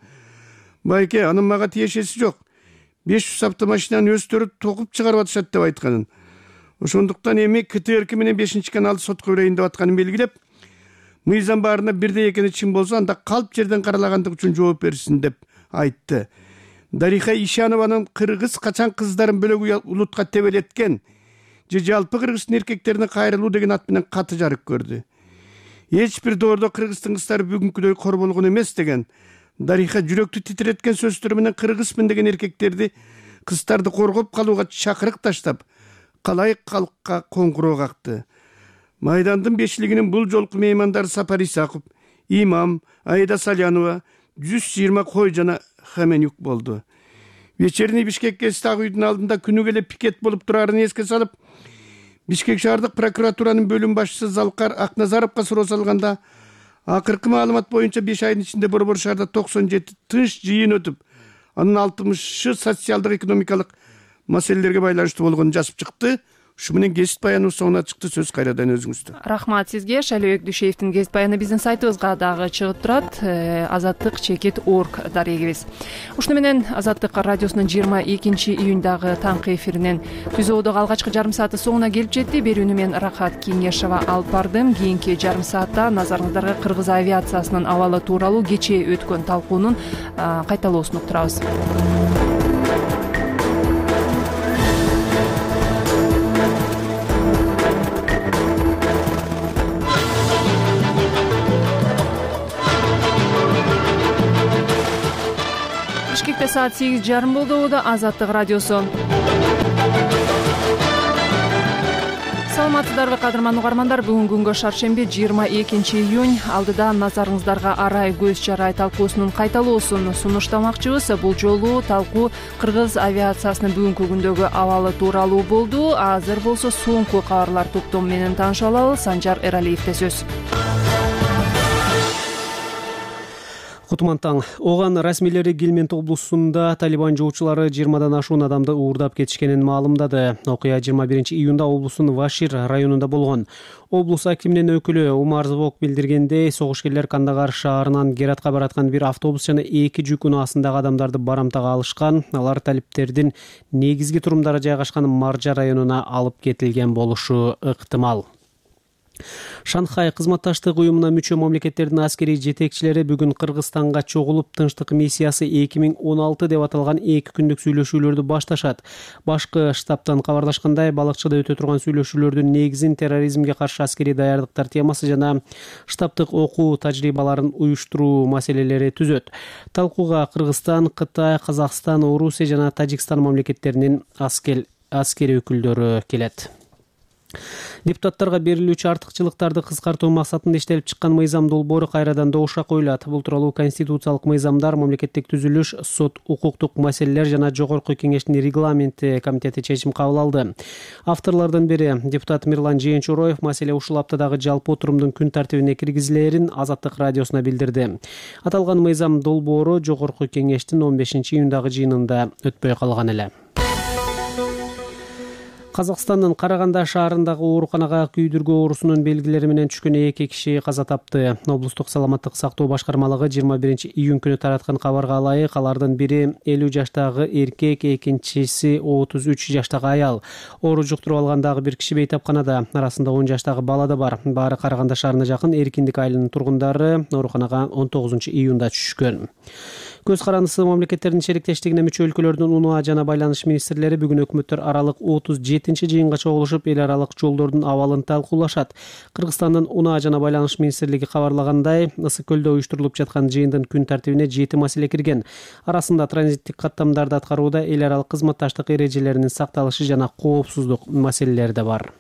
байке, анын мага тиешеси жок. беш жүз автомашинаны өздөрү токуп чыгарып атышат деп айтканын. Ошондуктан эми КТРК менен бешинчи канал сотко берейин деп атканын белгилеп, мыйзам баарына бирдей экени чын болсо, анда калп жерден каралагандык үчүн жооп беришсин деп айтты. Дариха Ишанованын кыргыз качан кыздарын бөлөк улутка тебелеткен, же жалпы кыргыздын эркектерине кайрылуу деген ат менен каты жарык көрдү. Эч бир доордо кыргыздын кыздары бүгүнкүдөй кор болгон эмес деген Дариха жүрөктү титиреткен сөздөр менен кыргызмын деген эркектерди, кыздарды коргоп калууга чакырык таштап, калай калкка коңгуроо какты. Майдандын бешилигинин бул жолку меймандары Сапар Исаков, Имам, Айда Салянова, жүз жыйырма кой жана Хаменюк болду. Вечерний Бишкек кести Ак үйдүн алдында күнү келе пикет болуп турарын эске салып, Бишкек шаардык прокуратуранын бөлүм башчысы Залкар Акназаровго суроо салганда, акыркы маалымат боюнча беш айдын ичинде Борбор шаарда токсон жети тынч жыйын өтүп, анын алтымышы социалдык экономикалык маселелерге байланыштуу болгонун жазып чыкты. Ушу менен кесип баяныбыз соңуна чыкты. Сөз кайрадан өзүңүздө. Рахмат сизге. Шайлообек Дүйшеевдин кесип баяны биздин сайтыбызга дагы чыгып турат. азаттык чекит орг дарегибиз. Ушуну менен Азаттык радиосунун жыйырма экинчи июндагы таңкы эфиринен түзөөдөгү алгачкы жарым сааты соңуна келип жетти. Берүүнү мен Рахат Кеңешова алып бардым. Кийинки жарым саатта назарыңыздарга кыргыз авиациясынын абалы тууралуу кечээ өткөн талкуунун кайталоосун уктурабыз. Бишкекте саат сегиз жарым болду. Да Азаттык радиосу. Саламатсыздарбы кадырман угармандар? Бүгүн күнгө шаршемби жыйырма экинчи июнь. Алдыда назарыңыздарга арай көз жарай талкуусунун кайталоосун сунуштамакчыбыз. Бул жолу талкуу кыргыз авиациясынын бүгүнкү күндөгү абалы тууралуу болду. Азыр болсо соңку кабарлар топтому менен тааныша алалы. Санжар Эралиевде сөз. Кутман таң. Оган расмийлери Гилмент облусунда Талибан жоочулары жыйырмадан ашуун адамды уурдап кетишкенин маалымдады. Окуя жыйырма биринчи июнда облустун Вашир районунда болгон. Облус акиминин өкүлү Умар Звок билдиргендей, согушкерлер Кандагар шаарынан Гератка бараткан бир автобус жана эки жүк унаасындагы адамдарды барамтага алышкан. Алар талиптердин негизги турумдары жайгашкан Маржа районуна алып кетилген болушу ыктымал. Шанхай кызматташтык уюмуна мүчө мамлекеттердин аскерий жетекчилери бүгүн Кыргызстанга чогулуп тынчтык миссиясы эки миң он алты деп аталган эки күндүк сүйлөшүүлөрдү башташат. Башкы штабтан кабарлашкандай, балыкчыда өтө турган сүйлөшүүлөрдүн негизин терроризмге каршы аскерий даярдыктар темасы жана штабтык окуу тажрыйбаларын уюштуруу маселелери түзөт. Талкууга Кыргызстан, Кытай, Казакстан, Орусия жана Тажикстан мамлекеттеринин аскери өкүлдөрү келет. Депутаттарга берилүүчү артыкчылыктарды кыскартуу максатында иштелип чыккан мыйзам долбоору кайрадан добушка коюлат. Бул тууралуу конституциялык мыйзамдар, мамлекеттик түзүлүш, сот, укуктук маселелер жана Жогорку Кеңештин регламенти комитети чечим кабыл алды. Авторлордун бири депутат Мирлан Жээнчуроев маселе ушул аптадагы жалпы отурумдун күн тартибине киргизилээрин Азаттык радиосуна билдирди. Аталган мыйзам долбоору Жогорку Кеңештин он бешинчи июндагы жыйынында өтпөй калган эле. Казакстандын Караганда шаарындагы ооруканага күйдүргү оорусунун белгилери менен түшкөн эки киши каза тапты. Облустук саламаттык сактоо башкармалыгы жыйырма биринчи июнь күнү тараткан кабарга ылайык, алардын бири элүү жаштагы эркек, экинчиси отуз үч жаштагы аял. Оору жуктуруп алган дагы бир киши бейтапканада, арасында он жаштагы бала да бар. Баары Караганда шаарына жакын Эркиндик айылынын тургундары ооруканага он тогузунчу июнда түшкөн. Көз карандысы мамлекеттердин шериктештигине мүчө өлкөлөрдүн унаа жана байланыш министрлери бүгүн өкмөттөр аралык отуз жетинчи жыйынга чогулушуп, эл аралык жолдордун абалын талкуулашат. Кыргызстандын унаа жана байланыш министрлиги кабарлагандай, Ысык көлдө уюштурулуп жаткан жыйындын күн тартибине жети маселе кирген. Арасында транзиттик каттамдарды аткарууда эл аралык кызматташтык эрежелеринин сакталышы жана коопсуздук маселелери да бар.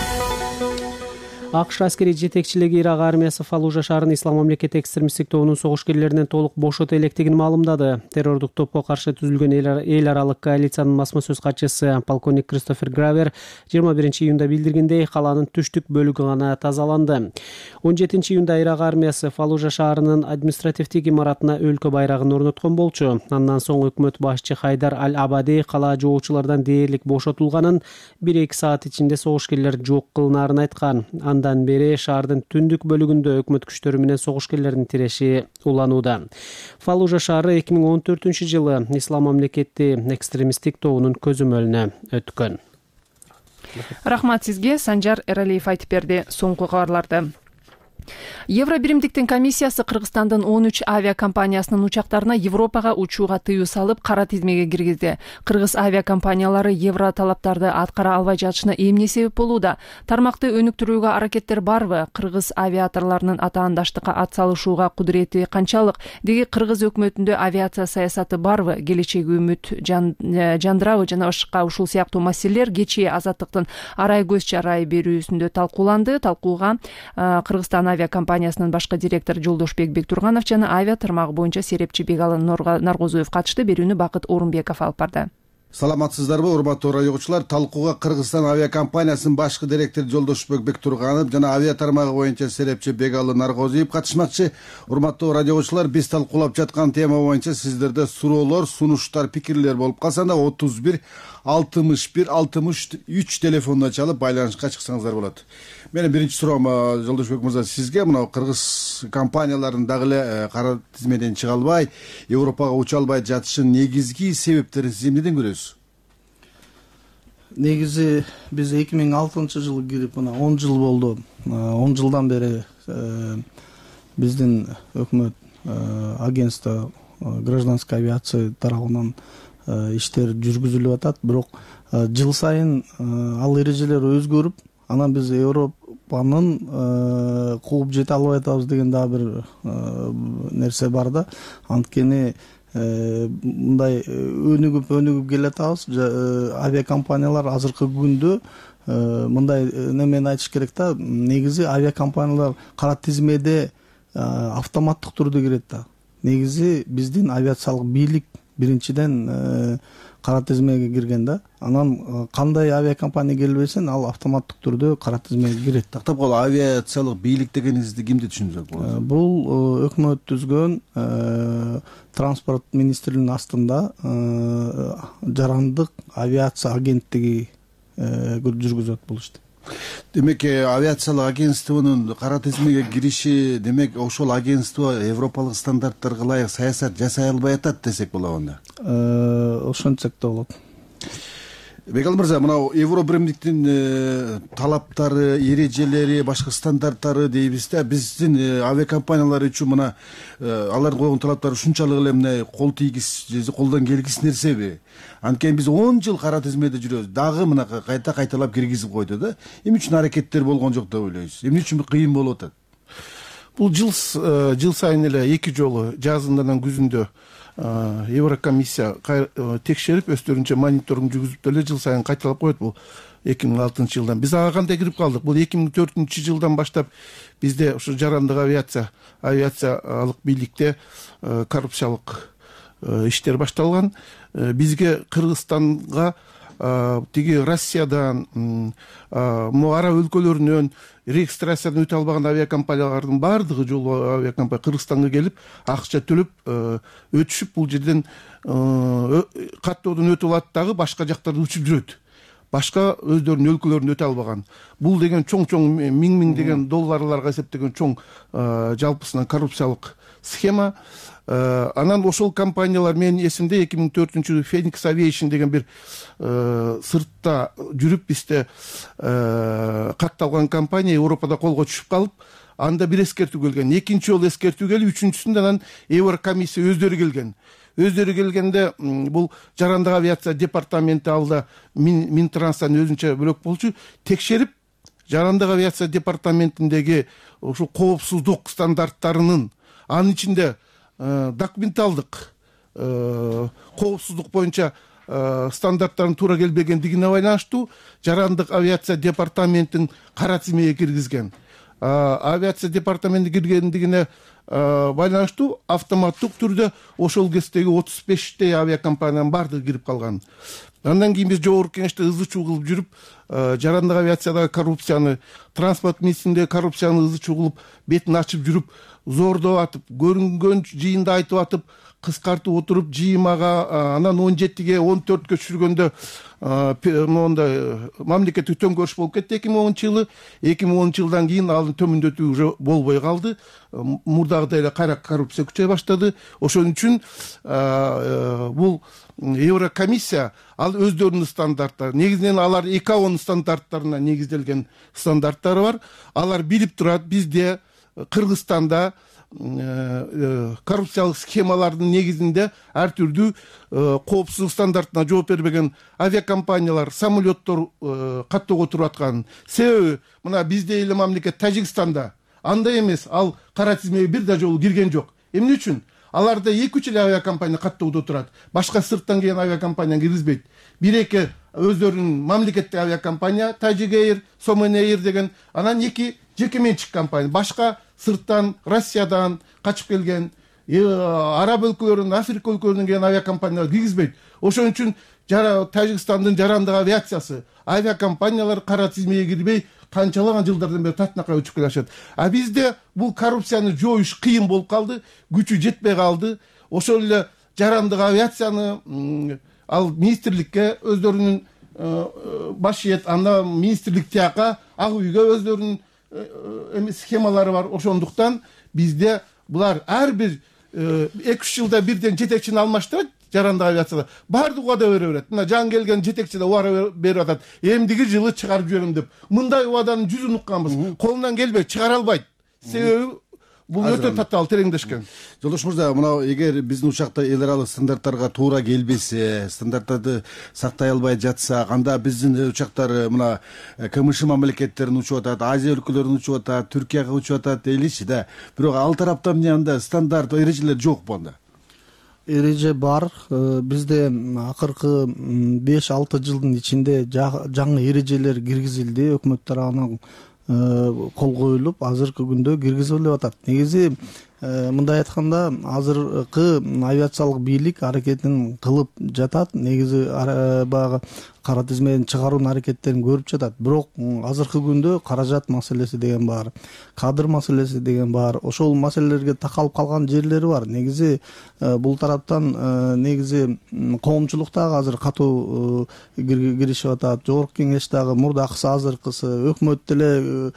АКШ аскери жетекчилиги Ирак армиясы Фалужа шаарын Ислам мамлекети экстремисттик тобунун согушкерлеринен толук бошото электигин маалымдады. Террордук топко каршы түзүлгөн эл аралык коалициянын масма сөз катчысы полковник Кристофер Гравер жыйырма биринчи июнда билдиргендей, калаанын түштүк бөлүгү гана тазаланды. он жетинчи июнда Ирак армиясы Фалужа шаарынын административдик имаратына өлкө байрагын орноткон болчу. Андан соң өкмөт башчы Хайдар Аль-Абади калаа жоочулардан дээрлик бошотулганын, бир эки саат ичинде согушкерлер жок кылынаарын айткан. Андан бери шаардын түндүк бөлүгүндө өкмөт күчтөрү менен согушкерлердин тиреши уланууда. Фалужа шаары эки миң он төртүнчү жылы Ислам мамлекети экстремисттик тобунун көзөмөлүнө өткөн. Рахмат сизге, Санжар Эралиев айтып берди соңку кабарларды. Евробиримдиктин комиссиясы Кыргызстандын он үч авиакомпаниясынын учактарына Европага учууга тыюу салып, кара тизмеге киргизди. Кыргыз авиакомпаниялары евро талаптарды аткара албай жатышына эмне себеп болууда? Тармакты өнүктүрүүгө аракеттер барбы? Кыргыз авиаторлорунун атаандаштыкка ат салышууга кудурети канчалык? Деги кыргыз өкмөтүндө авиация саясаты барбы? Келечеги үмүт жандырабы? Жана башка ушул сыяктуу маселелер кечээ Азаттыктын арай көз жарай берүүсүндө талкууланды. Талкууга Кыргызстан авиакомпаниясынын башкы директору Жолдошбек Бектурганов жана авиа тармагы боюнча серепчи Бегалы Наргозуев катышты. Берүүнү Бакыт Орунбеков алып барды. саламатсыздарбы урматтуу радио угуучулар? Талкууга Кыргызстан авиакомпаниясынын башкы директору Жолдошбек Бектурганов жана авиа тармагы боюнча серепчи Бегалы Наргозиев катышмакчы. Урматтуу радио угуучулар, биз талкуулап жаткан тема боюнча сиздерде суроолор, сунуштар, пикирлер болуп калса да отуз бир алтымыш бир алтымыш үч телефонуна чалып байланышка чыксаңыздар болот. Менин биринчи суроом Жолдошбек мырза сизге, мына кыргыз компанияларынын дагы эле кара тизмеден чыга албай, Европага уча албай жатышынын негизги себептерин сиз эмнеден көрөсүз? Негизи биз эки миң алтынчы жылы кирип, мына он жыл болду. он жылдан бери биздин өкмөт агентство гражданской авиация тарабынан иштер жүргүзүлүп атат. Бирок жыл сайын ал эрежелер өзгөрүп, анан биз Европанын кууп жете албай атабыз деген дагы бир нерсе бар да. Анткени мындай өнүгүп өнүгүп келатабыз. Авиакомпаниялар азыркы күндө мындай немени айтыш керек да. Негизи авиакомпаниялар кара тизмеде автоматтык түрдө кирет да. Негизи биздин авиациялык бийлик биринчиден кара тизмеге кирген да. Анан кандай авиакомпания келбесин, ал автоматтык түрдө кара тизмеге кирет. Тактап кол, авиациялык бийлик дегениңизди кимди түшүнсөк болот? Бул өкмөт түзгөн транспорт министрлигинин астында жарандык авиация агенттиги жүргүзөт бул ишти. Демек, авиациялык агентствонун кара тизмеге кириши, демек ошол агентство европалык стандарттарга ылайык саясат жасай албай атат десек болобу анда? Ошентсек да болот. Бегалы мырза, мына Евробиримдиктин талаптары, эрежелери, башка стандарттары дейбиз да, биздин авиакомпаниялар үчүн мына алардын койгон талаптары ушунчалык эле мына кол тийгис же колдон келгис нерсеби? Анткени биз он жыл кара тизмеде жүрөбүз, дагы мына кайта кайталап киргизип койду да. Эмне үчүн аракеттер болгон жок деп ойлойсуз? Эмне үчүн кыйын болуп атат? Бул жыл жыл сайын эле эки жолу жазында менен күзүндө Еврокомиссия текшерип, өздөрүнчө мониторинг жүргүзүп деле жыл сайын кайталап коет. Бул эки миң алтынчы жылдан. Биз ага кандай кирип калдык? Бул эки миң төртүнчү жылдан баштап бизде ушу жарандык авиация, авиациялык бийликте коррупциялык иштер башталган. Бизге Кыргызстанга тиги Россиядан, ара өлкөлөрүнөн регистрациядан өтө албаган авиакомпаниялардын баардыгы жолу авиакомпания Кыргызстанга келип, акча төлөп өтүшүп, бул жерден каттоодон өтүп алат дагы башка жактарда учуп жүрөт. Башка өздөрүнүн өлкөлөрүнө өтө албаган. Бул деген чоң-чоң миң-миң деген долларларга эсептеген чоң жалпысынан коррупциялык схема. Анан ошол компаниялар, менин эсимде эки миң төртүнчү жылы Phoenix Aviation деген бир сыртта жүрүп бизде катталган компания Европада колго түшүп калып, анда бир эскертүү келген. Экинчи жолу эскертүү келип, үчүнчүсүндө анан Еврокомиссия өздөрү келген. Өздөрү келгенде бул жарандык авиация департаменти алда Минтранстан өзүнчө бөлөк болчу, текшерип, жарандык авиация департаментиндеги ушул коопсуздук стандарттарынын, анын ичинде документалдык коопсуздук боюнча стандарттарын туура келбегендигине байланыштуу жарандык авиация департаментин кара тизмеге киргизген. Авиация департаменти киргендигине байланыштуу автоматтык түрдө ошол кездеги отуз бештей авиакомпаниянын баардыгы кирип калган. Андан кийин биз жогорку кеңеште ызы чуу кылып жүрүп, жарандык авиациядагы коррупцияны, транспорт министрлигиндеги коррупцияны ызы чуу кылып, бетин ачып жүрүп, зордоп атып, көрүнгөн жыйында айтып атып, кыскартып отуруп, жыймага, анан он жетиге, он төрткө түшүргөндө мондай мамлекеттик төңкөрүш болуп кетти эки миң онунчу жылы. эки миң онунчу жылдан кийин ал төмөндөтүү уже болбой калды. Мурдагыдай эле кайра коррупция күчөй баштады. Ошон үчүн бул Еврокомиссия ал өздөрүнүн стандарттары, негизинен алар ИКАОнун стандарттарына негизделген стандарттары бар. Алар билип турат, бизде Кыргызстанда коррупциялык схемалардын негизинде ар түрдүү коопсуздук стандартына жооп бербеген авиакомпаниялар, самолеттор каттоого туруп аткан. Себеби мына бизде эле мамлекет Тажикстанда андай эмес, ал кара тизмеге бир да жолу кирген жок. Эмне үчүн? Аларда эки үч эле авиакомпания каттоодо турат. Башка сырттан келген авиакомпания киргизбейт. Бир эки өздөрүнүн мамлекеттик авиакомпания, Tajik Air, Somen Air деген, анан эки жеке менчик компания, башка сырттан, Россиядан качып келген араб өлкөлөрүнөн, Африка өлкөлөрүнөн келген авиакомпаниялар киргизбейт. Ошон үчүн Тажикстандын жарандык авиациясы, авиакомпаниялар кара тизмеге кирбей канчалаган жылдардан бери татынакай учуп келишет. А бизде бул коррупцияны жоюш кыйын болуп калды, күчү жетпей калды. Ошол эле жарандык авиацияны ал министрликке өздөрүнүн баш ийет, анда министрлик тияка ак үйгө өздөрүнүн эме схемалары бар. Ошондуктан бизде булар ар бир эки үч жылда бирден жетекчини алмаштырат. Жарандык авиацияда баардык убада бере берет. Мына жаңы келген жетекчи да убада берип атат. Эмдиги жылы чыгарып жиберем деп. Мындай убаданын жүзүн укканбыз. Колунан келбей чыгара албайт. Себеби бул өтө татаал тереңдешкен. Жолдош мырза, мына эгер биздин учакта эл аралык стандарттарга туура келбесе, стандарттарды сактай албай жатса, анда биздин учактар мына КМШ мамлекеттерин учуп атат, Азия өлкөлөрүн учуп атат, Түркияга учуп атат дейличи да. Бирок ал тарапта эмне анда стандарт эрежелер жокпу анда? Эреже бар. Бизде акыркы беш алты жылдын ичинде жаңы эрежелер киргизилди, өкмөт тарабынан кол коюлуп, азыркы күндө киргизилип атат. Негизи мындай айтканда, азыркы авиациялык бийлик аракетин кылып жатат. Негизи баягы кара тизмеден чыгаруунун аракеттерин көрүп жатат. Бирок азыркы күндө каражат маселеси деген бар, кадр маселеси деген бар. Ошол маселелерге такалып калган жерлери бар. Негизи бул тараптан негизи коомчулук дагы азыр катуу киришип атат. Жогорку кеңеш дагы мурдакысы, азыркысы, өкмөт деле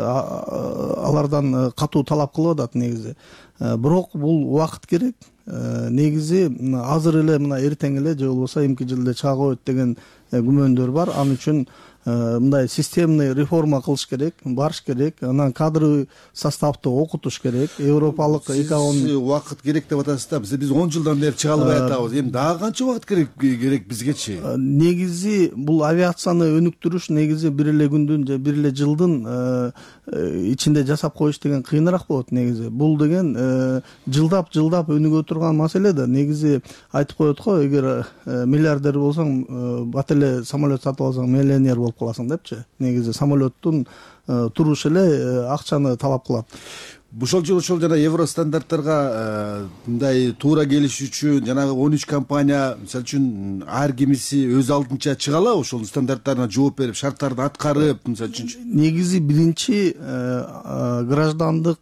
алардан катуу талап кылып атат негизи. Бирок бул убакыт керек. Негизи азыр эле мына эртең эле же болбосо эмки жылда чыга коет деген күмөндөр бар. Ал үчүн мындай системный реформа кылыш керек, барыш керек. Анан кадровый составты окутуш керек. Европалык ИКАОнун убакыт керек деп атасыз да. Биз он жылдан бери чыга албай атабыз. Эми дагы канча убакыт керек керек бизгечи? Негизи бул авиацияны өнүктүрүш негизи бир эле күндүн же бир эле жылдын ичинде жасап коюш деген кыйыныраак болот негизи. Бул деген жылдап жылдап өнүгө турган маселе да. Негизи айтып коет го, эгер миллиардер болсоң, бат эле самолет сатып алсаң, миллионер болуп каласың депчи. Негизи самолеттун турушу эле акчаны талап кылат. Ошол жолу ошол жана евро стандарттарга мындай туура келиш үчүн жанагы он үч компания, мисалы үчүн ар кимиси өз алдынча чыга алабы, ошол стандарттарына жооп берип, шарттарды аткарып, мисалы үчүн? Негизи биринчи граждандык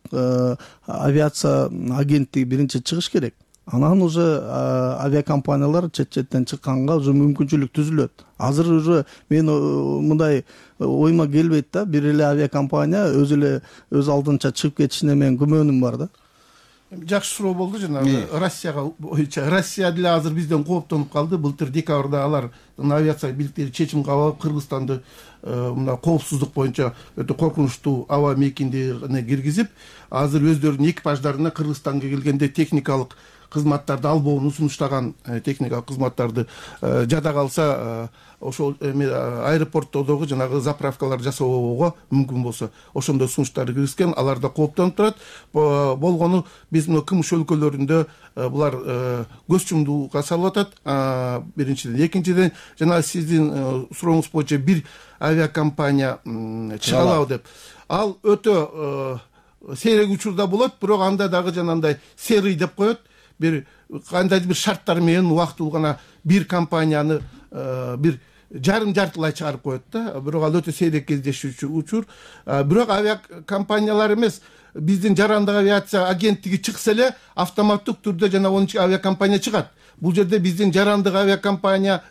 авиация агенттиги биринчи чыгыш керек. Анан уже авиакомпаниялар чет-четтен чыкканга уже мүмкүнчүлүк түзүлөт. Азыр уже мен мындай ойма келбейт да, бир эле авиакомпания өз эле өз алдынча чыгып кетишине мен күмөнүм бар да. Жакшы суроо болду жанагы Россияга боюнча. Россия деле азыр бизден кооптонуп калды. Былтыр декабрда алар авиация бийликтери чечим кабыл алып, Кыргызстанды мына коопсуздук боюнча өтө коркунучтуу аба мейкиндигине киргизип, азыр өздөрүнүн экипаждарына Кыргызстанга келгенде техникалык кызматтарды албоону сунуштаган, техникалык кызматтарды жада калса ошол аэропорттордогу жанагы заправкалар жасоого мүмкүн болсо ошондой сунуштарды киргизген. Алар да кооптонуп турат. Болгону биз мына КМШ өлкөлөрүндө булар көз чумдууга салып атат. Биринчиден, экинчиден жана сиздин сурооңуз боюнча бир авиакомпания чыга алабы деп. Ал өтө сейрек учурда болот, бирок анда дагы жанагындай серый деп коет. Бир кандайдыр бир шарттар менен убактылуу гана бир компанияны бир жарым жартылай чыгарып коет да. Бирок ал өтө сейрек кездешүүчү учур. Бирок авиакомпаниялар эмес, биздин жарандык авиация агенттиги чыкса эле автоматтык түрдө жана он үч авиакомпания чыгат. Бул жерде биздин жарандык авиакомпания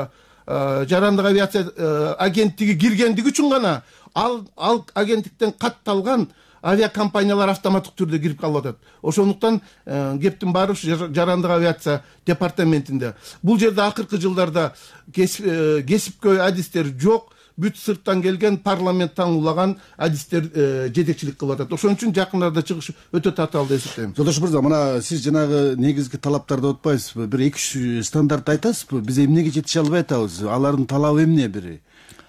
жарандык авиация агенттиги киргендиги үчүн гана ал ал агенттиктен катталган авиакомпаниялар автоматтык түрдө кирип калып атат. Ошондуктан кептин баары жарандык авиация департаментинде. Бул жерде акыркы жылдарда кесипкөй адистер жок, бүт сырттан келген, парламенттен улаган адистер жетекчилик кылып атат. Ошон үчүн жакындарда чыгыш өтө татаал деп эсептейм. Жолдош мырза, мына сиз жанагы негизги талаптарды утпайсызбы? Бир эки үч стандарт айтасызбы? Биз эмнеге жетише албай атабыз? Алардын талабы эмне бири?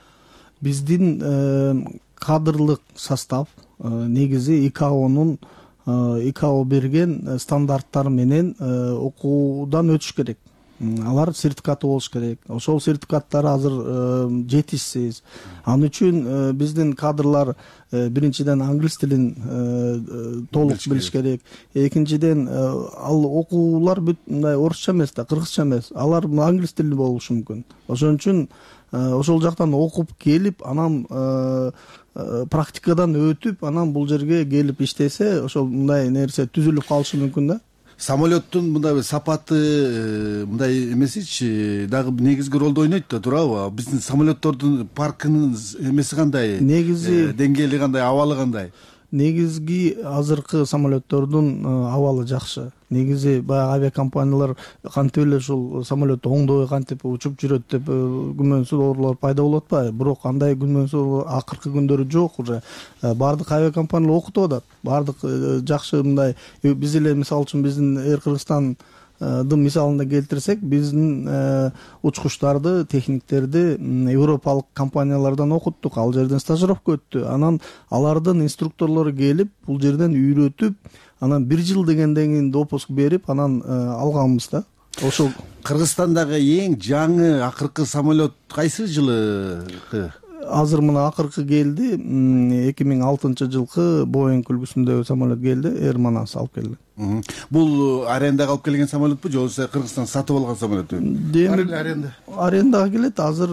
Биздин кадрлык состав негизи ИКАОнун ИКАО берген стандарттар менен окуудан өтүш керек. алар сертификаты болуш керек. Ошол сертификаттар азыр жетишсиз. Ал үчүн биздин кадрлар биринчиден англис тилин толук билиш керек. Экинчиден ал окуулар бүт мындай орусча эмес да, кыргызча эмес. Алар англис тилинде болушу мүмкүн. Ошон үчүн ошол жактан окуп келип, анан практикадан өтүп, анан бул жерге келип иштесе, ошол мындай нерсе түзүлүп калышы мүмкүн да. Самолеттун мындай сапаты мындай эмесичи дагы негизги ролду ойнойт да, туурабы? Биздин самолеттордун паркынын эмеси кандай? Негизи деңгээли кандай, абалы кандай? Негизги азыркы самолеттордун абалы жакшы. Негизи баягы авиакомпаниялар кантип эле ушул самолет оңдой кантип учуп жүрөт деп күмөнсүз оорулар пайда болуп атпайбы? Бирок андай күмөнсүз акыркы күндөрү жок уже. Бардык авиакомпаниялар окутуп атат. Бардык жакшы мындай биз эле мисалы үчүн биздин Air Кыргызстан дын мисалында келтирсек, биздин учкучтарды, техниктерди европалык компаниялардан окуттук, ал жерден стажировка өттү. Анан алардын инструкторлору келип, бул жерден үйрөтүп, анан бир жыл дегенден кийин допуск берип, анан алганбыз да. Ошол Кыргызстандагы эң жаңы акыркы самолет кайсы жылы? Азыр мына акыркы келди, эки миң алтынчы жылкы Boeing үлгүсүндөгү самолет келди, Air Manas алып келди. Бул арендага алып келген самолетпу же болбосо Кыргызстан сатып алган самолетпу? Аренда. Арендага келет. Азыр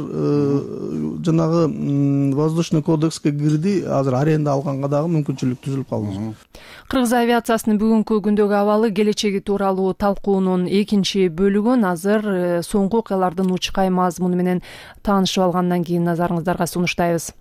жанагы воздушный кодекске кирди. Азыр аренда алганга дагы мүмкүнчүлүк түзүлүп калды. Кыргыз авиациясынын бүгүнкү күндөгү абалы, келечеги тууралуу талкуунун экинчи бөлүгүн азыр соңку окуялардын учкай мазмуну менен таанышып алгандан кийин назарыңыздарга сунуштайбыз.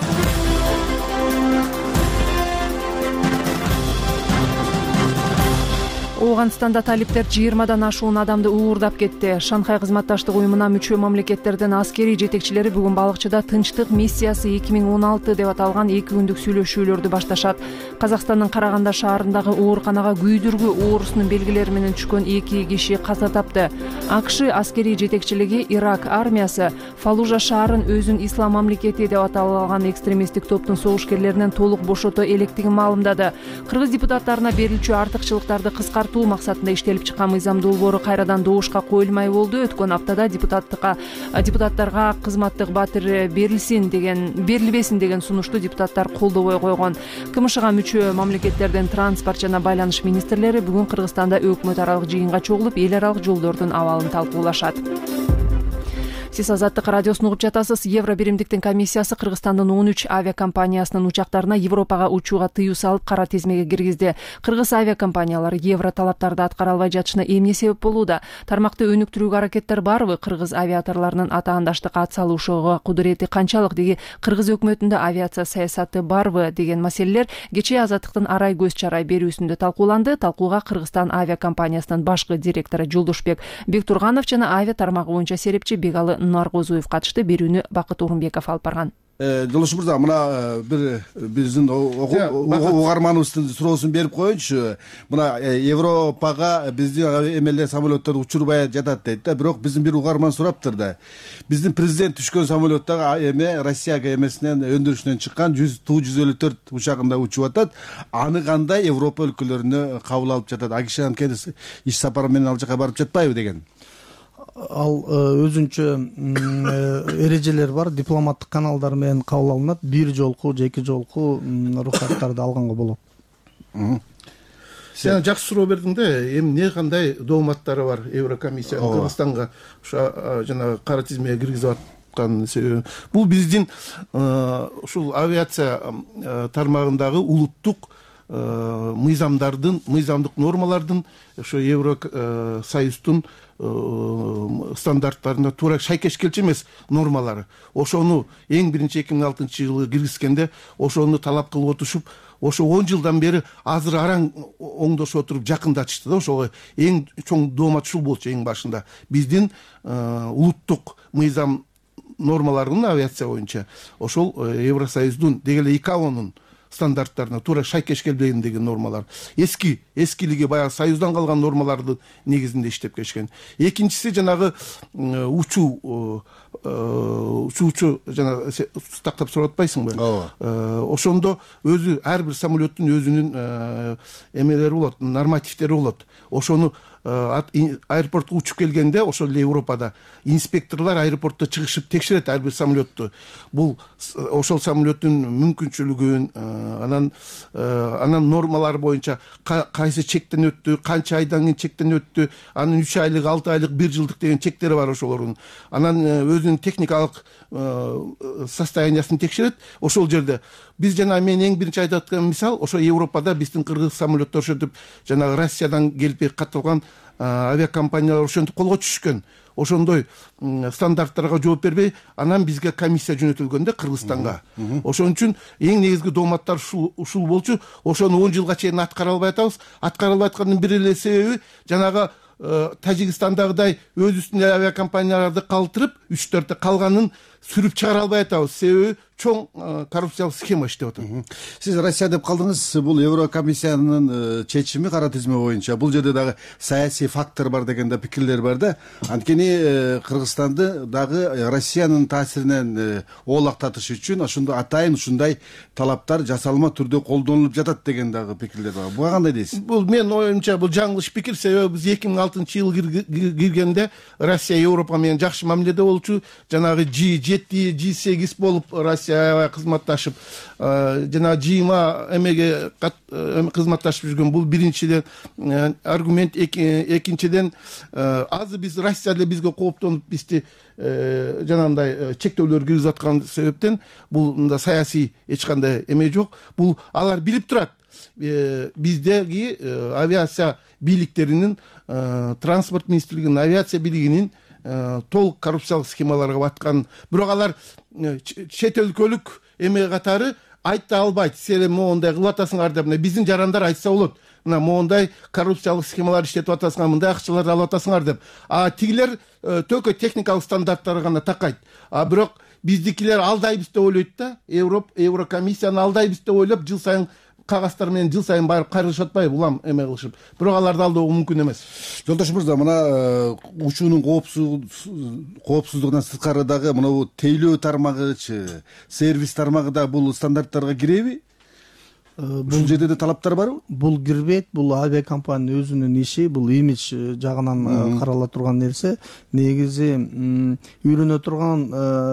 Ооганстанда талиптер жыйырмадан ашуун адамды уурдап кетти. Шанхай кызматташтык уюмуна мүчө мамлекеттердин аскерий жетекчилери бүгүн балыкчыда тынчтык миссиясы эки миң он алты деп аталган эки күндүк сүйлөшүүлөрдү башташат. Казакстандын Караганда шаарындагы ооруканага күйдүргү оорусунун белгилери менен түшкөн эки киши каза тапты. АКШ аскерий жетекчилиги Ирак армиясы Фалужа шаарын өзүн ислам мамлекети деп аталган экстремисттик топтун согушкерлеринен толук бошото электигин маалымдады. Кыргыз депутаттарына берилчү артыкчылыктарды кыскартуу максатында иштелип чыккан мыйзам долбоору кайрадан добушка коюлмай болду. Өткөн аптада депутаттыкка депутаттарга кызматтык батир берилсин деген берилбесин деген сунушту депутаттар колдобой койгон. КМШга мүчө мамлекеттердин транспорт жана байланыш министрлери бүгүн Кыргызстанда өкмөт аралык жыйынга чогулуп, эл аралык жолдордун абалын талкуулашат. Сиз Азаттык радиосун угуп жатасыз. Евро биримдиктин комиссиясы Кыргызстандын он үч авиакомпаниясынын учактарына Европага учууга тыюу салып, кара тизмеге киргизди. Кыргыз авиакомпаниялары евро талаптарды аткара албай жатышына эмне себеп болууда? Тармакты өнүктүрүүгө аракеттер барбы? Кыргыз авиаторлорунун атаандаштыкка ат салуушуга кудурети канчалык? Деги кыргыз өкмөтүндө авиация саясаты барбы? Деген маселелер кечээ Азаттыктын арай көз чарай берүүсүндө талкууланды. Талкууга Кыргызстан авиакомпаниясынын башкы директору Жолдошбек Бектурганов жана авиа тармагы боюнча серепчи Бегалы Наргозуев катышты. Берүүнү Бакыт Урунбеков алып барган. Жолдош мырза, мына бир биздин угарманыбыздын суроосун берип коеюнчу. Мына Европага биздин эмелер самолеттор учурбай жатат дейт да, бирок биздин бир угарман сураптыр да. Биздин президент түшкөн самолеттагы эме Россияга эмесинен өндүрүшүнөн чыккан Ту жүз элүү төрт учагында учуп атат. Аны кандай Европа өлкөлөрүнө кабыл алып жатат? Агишан анткени иш сапары менен ал жака барып жатпайбы деген. Ал өзүнчө эрежелер бар, дипломаттык каналдар менен кабыл алынат. Бир жолку же эки жолку рухсаттарды алганга болот. Сен жакшы суроо бердиң да, эми эмне кандай дооматтары бар Еврокомиссиянын Кыргызстанга ошо жана кара тизмеге киргизип аткан себеби? Бул биздин ушул авиация тармагындагы улуттук мыйзамдардын, мыйзамдык нормалардын ошо Евросоюздун стандарттарына туура шайкеш келчү эмес нормалары. Ошону эң биринчи эки миң алтынчы жылы киргизгенде ошону талап кылып отушуп, ошо он жылдан бери азыр араң оңдошуп отуруп жакындатышты да. Ошого эң чоң доомат ушул болчу эң башында. Биздин улуттук мыйзам нормаларынын авиация боюнча ошол Евросоюздун деги эле ИКАОнун стандарттарына туура шайкеш келбегендеги нормалар. Эски, эскилиги баягы Союздан калган нормалардын негизинде иштеп келишкен. Экинчиси жанагы учуу учуучу жана тактап сурап атпайсыңбы? Ооба. Ошондо өзү ар бир самолеттун өзүнүн эмелери болот, нормативдери болот. Ошону аэропортко учуп келгенде, ошол эле Европада инспекторлор аэропортто чыгышып текшерет ар бир самолетту. Бул ошол самолеттун мүмкүнчүлүгүн, анан анан нормалар боюнча кайсы чектен өттү, канча айдан кийин чектен өттү, анын үч айлык, алты айлык, бир жылдык деген чектери бар ошолордун. Анан өзүнүн техникалык состояниясын текшерет. Ошол жерде биз жана мен эң биринчи айтып аткан мисал, ошо Европада биздин кыргыз самолеттор ошентип жана Россиядан келип катталган авиакомпаниялар ошентип колго түшүшкөн. Ошондой стандарттарга жооп бербей, анан бизге комиссия жөнөтүлгөн да Кыргызстанга. Ошон үчүн эң негизги дооматтар ушул болчу. Ошону он жылга чейин аткара албай атабыз. Аткара албай аткандын бир эле себеби жанагы Тажикстандагыдай өз үстүнө авиакомпанияларды калтырып, үч төрттө калганын сүрүп чыгара албай атабыз. Себеби чоң коррупциялык схема иштеп атат. Сиз Россия деп калдыңыз. Бул Еврокомиссиянын чечими кара тизме боюнча. Бул жерде дагы саясий фактор бар деген да пикирлер бар да. Анткени Кыргызстанды дагы Россиянын таасиринен оолактатыш үчүн ошондо атайын ушундай талаптар жасалма түрдө колдонулуп жатат деген дагы пикирлер бар. Буга кандай дейсиз? Бул менин оюмча бул жаңылыш пикир. Себеби биз эки миң алтынчы жыл киргенде Россия Европа менен жакшы мамиледе болчу. Жанагы G жети, G сегиз болуп Россия кызматташып, жана жыйырма эмеге кызматташып жүргөн. Бул биринчиден аргумент. Экинчиден азыр биз Россияда бизге кооптонуп, бизди жанагындай чектөөлөр киргизип аткан себептен бул мында саясий эч кандай эме жок. Бул алар билип турат. Биздеги авиация бийликтеринин, транспорт министрлигинин, авиация бийлигинин толук коррупциялык схемаларга баткан. Бирок алар чет өлкөлүк эме катары айта албайт. Силер моундай кылып атасыңар деп, биздин жарандар айтса болот. Мына моундай коррупциялык схемалар иштетип атасыңар, мындай акчаларды алып атасыңар деп. А тигилер төкө техникалык стандарттарга гана такайт. А бирок биздикилер алдайбыз деп ойлойт да. Европа, Еврокомиссияны алдайбыз деп ойлоп, жыл сайын кагаздар менен жыл сайын барып кайрылышып атпайбы, улам эме кылышып. Бирок аларды алдоо мүмкүн эмес. Жолдош мырза, мына учуунун коопсуздугунан сырткары дагы мына бул тейлөө тармагычы, сервис тармагы да бул стандарттарга киреби? Бул жерде да талаптар барбы? Бул кирбейт. Бул авиакомпаниянын өзүнүн иши, бул имидж жагынан карала турган нерсе. Негизи үйрөнө турган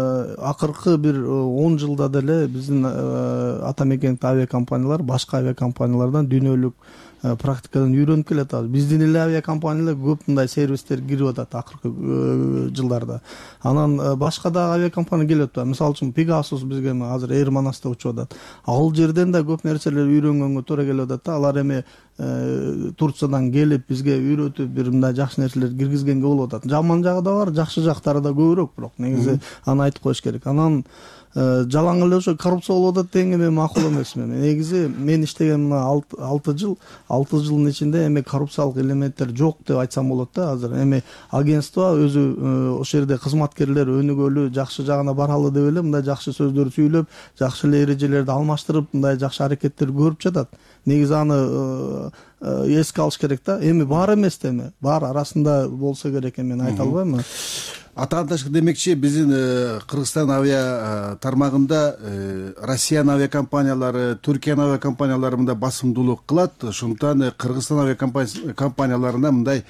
акыркы бир он жылда деле биздин ата мекендик авиакомпаниялар башка авиакомпаниялардан дүйнөлүк практикадан үйрөнүп келет. Биздин эле авиакомпаниялар көп мындай сервистер кирип атат акыркы жылдарда. Анан башка да авиакомпания келип атат. Мисалы үчүн Pegasus бизге азыр Air Manas'та учуп атат. Ал жерден да көп нерселер үйрөнгөнгө туура келип атат. Алар эми Турциядан келип бизге үйрөтүп бир мындай жакшы нерселер киргизгенге болуп атат. Жаман жагы да бар, жакшы жактары да көбүрөөк, бирок негизи аны айтып коюш керек. Анан жалаң эле ошо коррупция болуп атат деген эми макул эмес. Негизи мен иштеген мына алты жыл, алты жылдын ичинде эми коррупциялык элементтер жок деп айтсам болот да. Азыр эми агентство өзү ошол жерде кызматкерлер өнүгөлү, жакшы жагына баралы деп эле мындай жакшы сөздөр сүйлөп, жакшы эле эрежелерди алмаштырып, мындай жакшы аракеттер көрүп жатат. Негизи аны эске алыш керек да. Эми бар эмес да, эми бар арасында болсо керек, мен айта албайм. Атаандаш демекчи, биздин Кыргызстан авиа тармагында Россиянын авиакомпаниялары, Түркиянын авиакомпаниялары мындай басымдуулук кылат. Ошондуктан Кыргызстан авиакомпанияларына мындай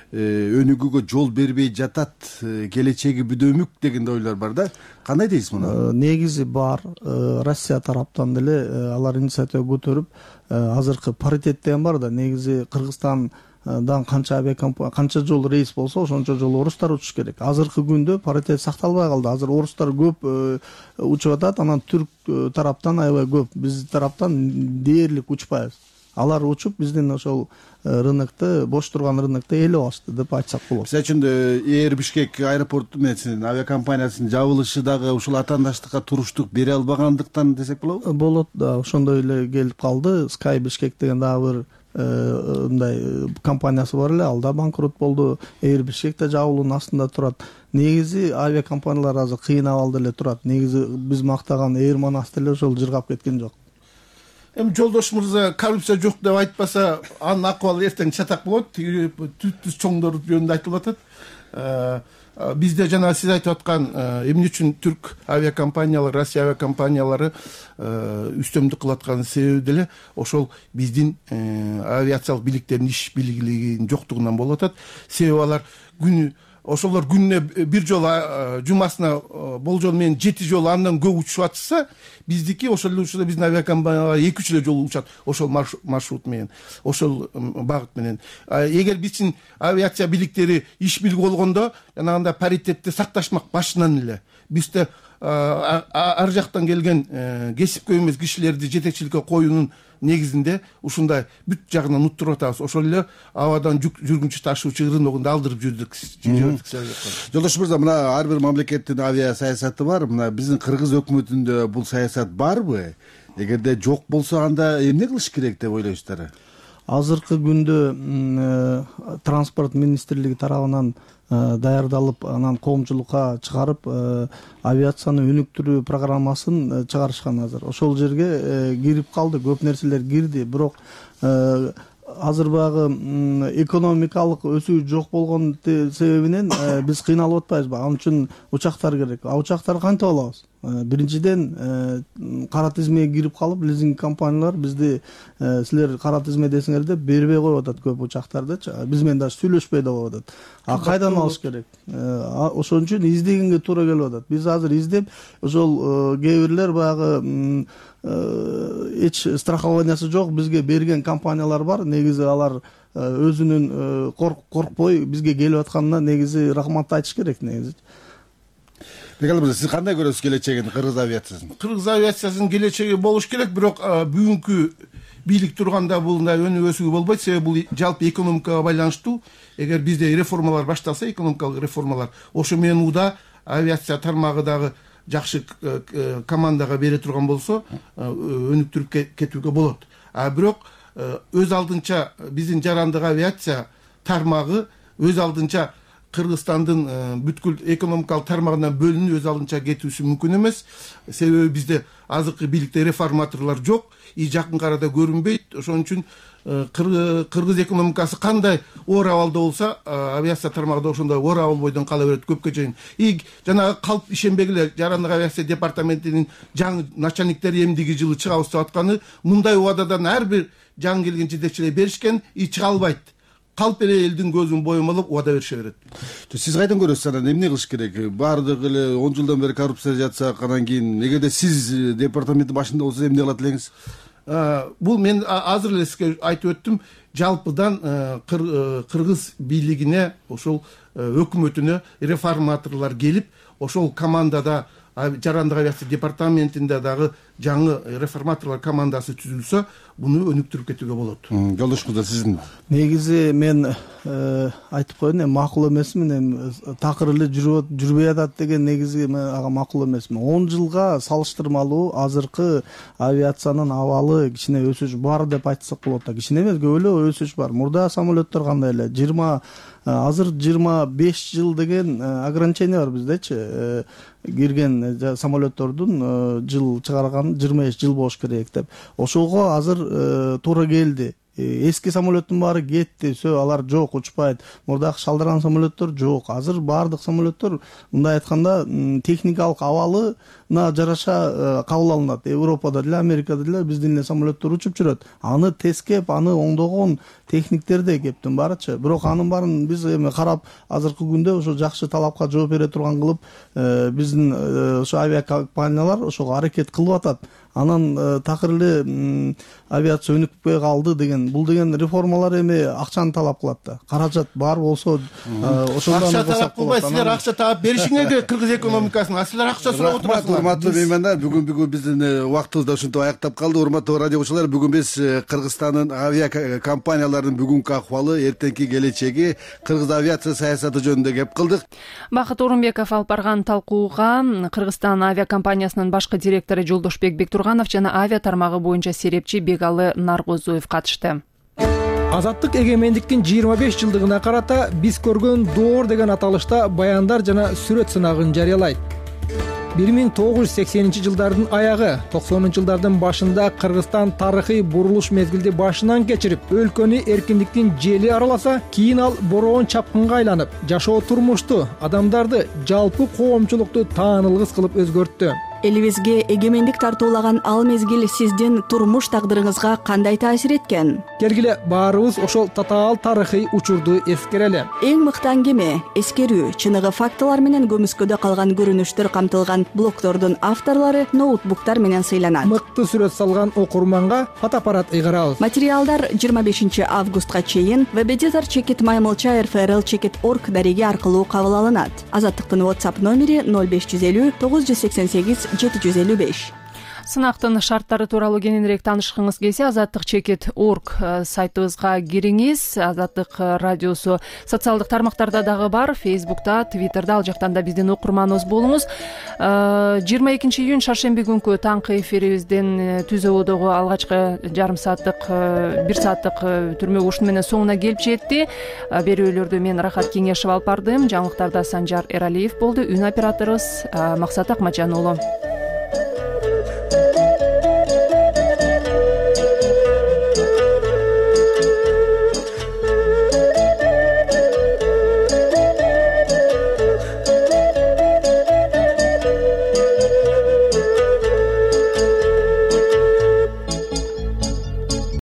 өнүгүүгө жол бербей жатат, келечеги бүдөмүк деген ойлор бар да. Кандай дейсиз муну? Негизи бар. Россия тараптан деле алар инициатива көтөрүп, азыркы паритет деген бар да. Негизи Кыргызстан дан канча авиакомпания канча жол рейс болсо ошончо жол орустар учуш керек. Азыркы күндө паритет сакталбай калды. Азыр орустар көп учуп атат, анан түрк тараптан аябай көп, биз тараптан дээрлик учпайбыз. Алар учуп биздин ошол рынокто, бош турган рынокто ээлеп алышты деп айтсак болот. Мисалы үчүн Air Бишкек аэропорту менен авиакомпаниясынын жабылышы дагы ушул атаандаштыкка туруштук бере албагандыктан десек болобу? Болот да, ошондой эле келип калды. Sky Бишкек деген дагы бир мындай компаниясы бар эле, ал да банкрот болду. Air Бишкек да жабылуунун астында турат. Негизи авиакомпаниялар азыр кыйын абалда эле турат. Негизи биз мактаган Air Manас деле ошол жыргап кеткен жок. эми жолдош мырза коррупция жок деп айтпаса анын акыбалы эртең чатак болот. Тиги түз түз чоңдор жөнүндө айтылып атат. Бизде жана сиз айтып аткан эмне үчүн түрк авиакомпаниялары, Россия авиакомпаниялары үстөмдүк кылып аткан себеби деле ошол биздин авиациялык бийликтердин иш бийлигилигинин жоктугунан болуп атат. Себеби алар күнү ошолор күнүнө бир жолу жумасына болжол менен жети жолу андан көп учуп атса, биздики ошол эле учурда биздин авиакомпаниялар эки үч эле жолу учат ошол маршрут менен, ошол багыт менен. Эгер биздин авиация бийликтери иш билиги болгондо, жанагындай паритетти сакташмак башынан эле. Бизде ар жактан келген кесипкөй эмес кишилерди жетекчиликке коюунун негизинде ушундай бүт жагынан уттуруп атабыз. Ошол эле абадан жүргүнчү ташуучу рыногунда алдырып жүрдүк. Жолдош мырза, мына ар бир мамлекеттин авиа саясаты бар. Мына биздин Кыргыз өкмөтүндө бул саясат барбы? Эгерде жок болсо анда эмне кылыш керек деп ойлойсуздар? Азыркы күндө транспорт министрлиги тарабынан даярдалып, анан коомчулукка чыгарып, авиацияны өнүктүрүү программасын чыгарышкан азыр. Ошол жерге кирип калды, көп нерселер кирди, бирок азыр багы экономикалык өсүү жок болгон себебинен биз кыйналып атпайбызбы? Ал үчүн учактар керек. А учактар кантип алабыз? Биринчиден кара тизмеге кирип калып, лизинг компаниялар бизди силер кара тизме десиңер деп бербей коюп атат көп учактардычы. Биз менен дагы сүйлөшпөй да коюп атат. А кайдан алыш керек? Ошон үчүн издегенге туура келип атат. Биз азыр издеп, ошол кээ бирлер баягы эч страхованиясы жок бизге берген компаниялар бар. Негизи алар өзүнүн коркпой бизге келип атканына негизи рахмат айтыш керек негизи. Бекалы мырза, сиз кандай көрөсүз келечегин кыргыз авиациясынын? Кыргыз авиациясынын келечеги болуш керек, бирок бүгүнкү бийлик турганда бул мындай өнүгүү өсүүгө болбойт. Себеби бул жалпы экономикага байланыштуу. Эгер бизде реформалар башталса, экономикалык реформалар, ошо менен уда авиация тармагы дагы жакшы командага бере турган болсо, өнүктүрүп кетүүгө болот. А бирок өз алдынча биздин жарандык авиация тармагы өз алдынча Кыргызстандын бүткүл экономикалык тармагынан бөлүнүп өз алдынча кетүүсү мүмкүн эмес. Себеби бизде азыркы бийликте реформаторлор жок, и жакын арада көрүнбөйт. Ошон үчүн кыргыз экономикасы кандай оор абалда болсо, авиация тармагы да ошондой оор абал бойдон кала берет көпкө чейин. И жанагы калп ишенбегиле, жарандык авиация департаментинин жаңы начальниктери эмдиги жылы чыгабыз деп атканы, мындай убададан ар бир жаңы келген жетекчилер беришкен, и чыга албайт. Калп эле элдин көзүн боюмалап убада берише берет. Сиз кайдан көрөсүз анан эмне кылыш керек? Баардыгы эле он жылдан бери коррупция жатса, анан кийин эгерде сиз департаменттин башында болсоңуз эмне кылат элеңиз? Бул мен азыр эле сизге айтып өттүм, жалпыдан кыргыз бийлигине, ошол өкмөтүнө реформаторлор келип, ошол командада жарандык авиация департаментинде дагы жаңы реформаторлор командасы түзүлсө, буну өнүктүрүп кетүүгө болот. Жолдош мырза, сиздин? Негизи мен айтып коеюн, эми макул эмесмин, эми такыр эле жүрбөй атат деген негизи мен ага макул эмесмин. он жылга салыштырмалуу азыркы авиациянын абалы кичине өсүш бар деп айтсак болот да. Кичине эмес, көп эле өсүш бар. Мурда самолеттор кандай эле? жыйырма азыр жыйырма беш жыл деген ограничение бар биздечи. Кирген самолеттордун жыл чыгарган жыйырма беш жыл болуш керек деп. Ошого азыр туура келди. Эски самолеттин баары кетти, сө алар жок, учпайт. Мурдагы шалдырган самолеттор жок. Азыр баардык самолеттор, мындай айтканда, техникалык абалына жараша кабыл алынат. Европада деле, Америкада деле биздин эле самолеттор учуп жүрөт. Аны тескеп, аны оңдогон техниктер да кептин барычы. Бирок анын баарын биз эми карап, азыркы күндө ошо жакшы талапка жооп бере турган кылып, биздин ошо авиакомпаниялар ошого аракет кылып атат. Анан такыр эле авиация өнүкпөй калды деген, бул деген реформалар эми акчаны талап кылат да. Каражат бар болсо, ошондон акча талап кылбайт, силер акча таап беришиңер керек кыргыз экономикасына. Силер акча сурап отурасыңар. Урматтуу меймандар, бүгүн бүгүн биздин убактыбыз да ушинтип аяктап калды. Урматтуу радиочулар, бүгүн биз Кыргызстандын авиакомпанияларынын бүгүнкү акыбалы, эртеңки келечеги, кыргыз авиация саясаты жөнүндө кеп кылдык. Бакыт Орунбеков алып барган талкууга Кыргызстан авиакомпаниясынын башкы директору Жолдошбек Бектурганов жана авиа тармагы боюнча серепчи Бегалы Наргозуев катышты. Азаттык эгемендиктин жыйырма беш жылдыгына карата биз көргөн доор деген аталышта баяндар жана сүрөт сынагын жарыялайт. бир миң тогуз жүз сексенинчи жылдардын аягы токсонунчу жылдардын башында Кыргызстан тарыхый бурулуш мезгилди башынан кечирип, өлкөнү эркиндиктин жели араласа, кийин ал бороон чапкынга айланып, жашоо турмушту, адамдарды, жалпы коомчулукту таанылгыс кылып өзгөрттү. Элибизге эгемендик тартуулаган ал мезгил сиздин турмуш тагдырыңызга кандай таасир эткен? Келгиле баарыбыз ошол татаал тарыхый учурду эскерели. Эң мыкты аңгеме, эскерүү, чыныгы фактылар менен көмүскөдө калган көрүнүштөр камтылган блогдордун авторлору ноутбуктар менен сыйланат. Мыкты сүрөт салган окурманга фотоаппарат ыйгарабыз. Материалдар жыйырма бешинчи августка чейин веб-эдитор чекит маймылча эр эф эр эл чекит орг дареги аркылуу кабыл алынат. Азаттыктын WhatsApp номери ноль беш жүз элүү тогуз жүз сексен сегиз жети жүз элүү беш. Сынактын шарттары тууралуу кененирээк таанышкыңыз келсе, азаттык чекит орг сайтыбызга кириңиз. Азаттык радиосу социалдык тармактарда дагы бар, Facebook'та, Twitter'да, ал жактан да биздин окурманыбыз болуңуз. жыйырма экинчи июнь шаршемби күнкү таңкы эфирибиздин түзөөдөгү алгачкы жарым сааттык, бир сааттык түрмө ушуну менен соңуна келип жетти. Берүүлөрдү мен Рахат Кеңешов алып бардым. Жаңылыктарда Санжар Эралиев болду. Үн операторубуз Максат Акматжан уулу.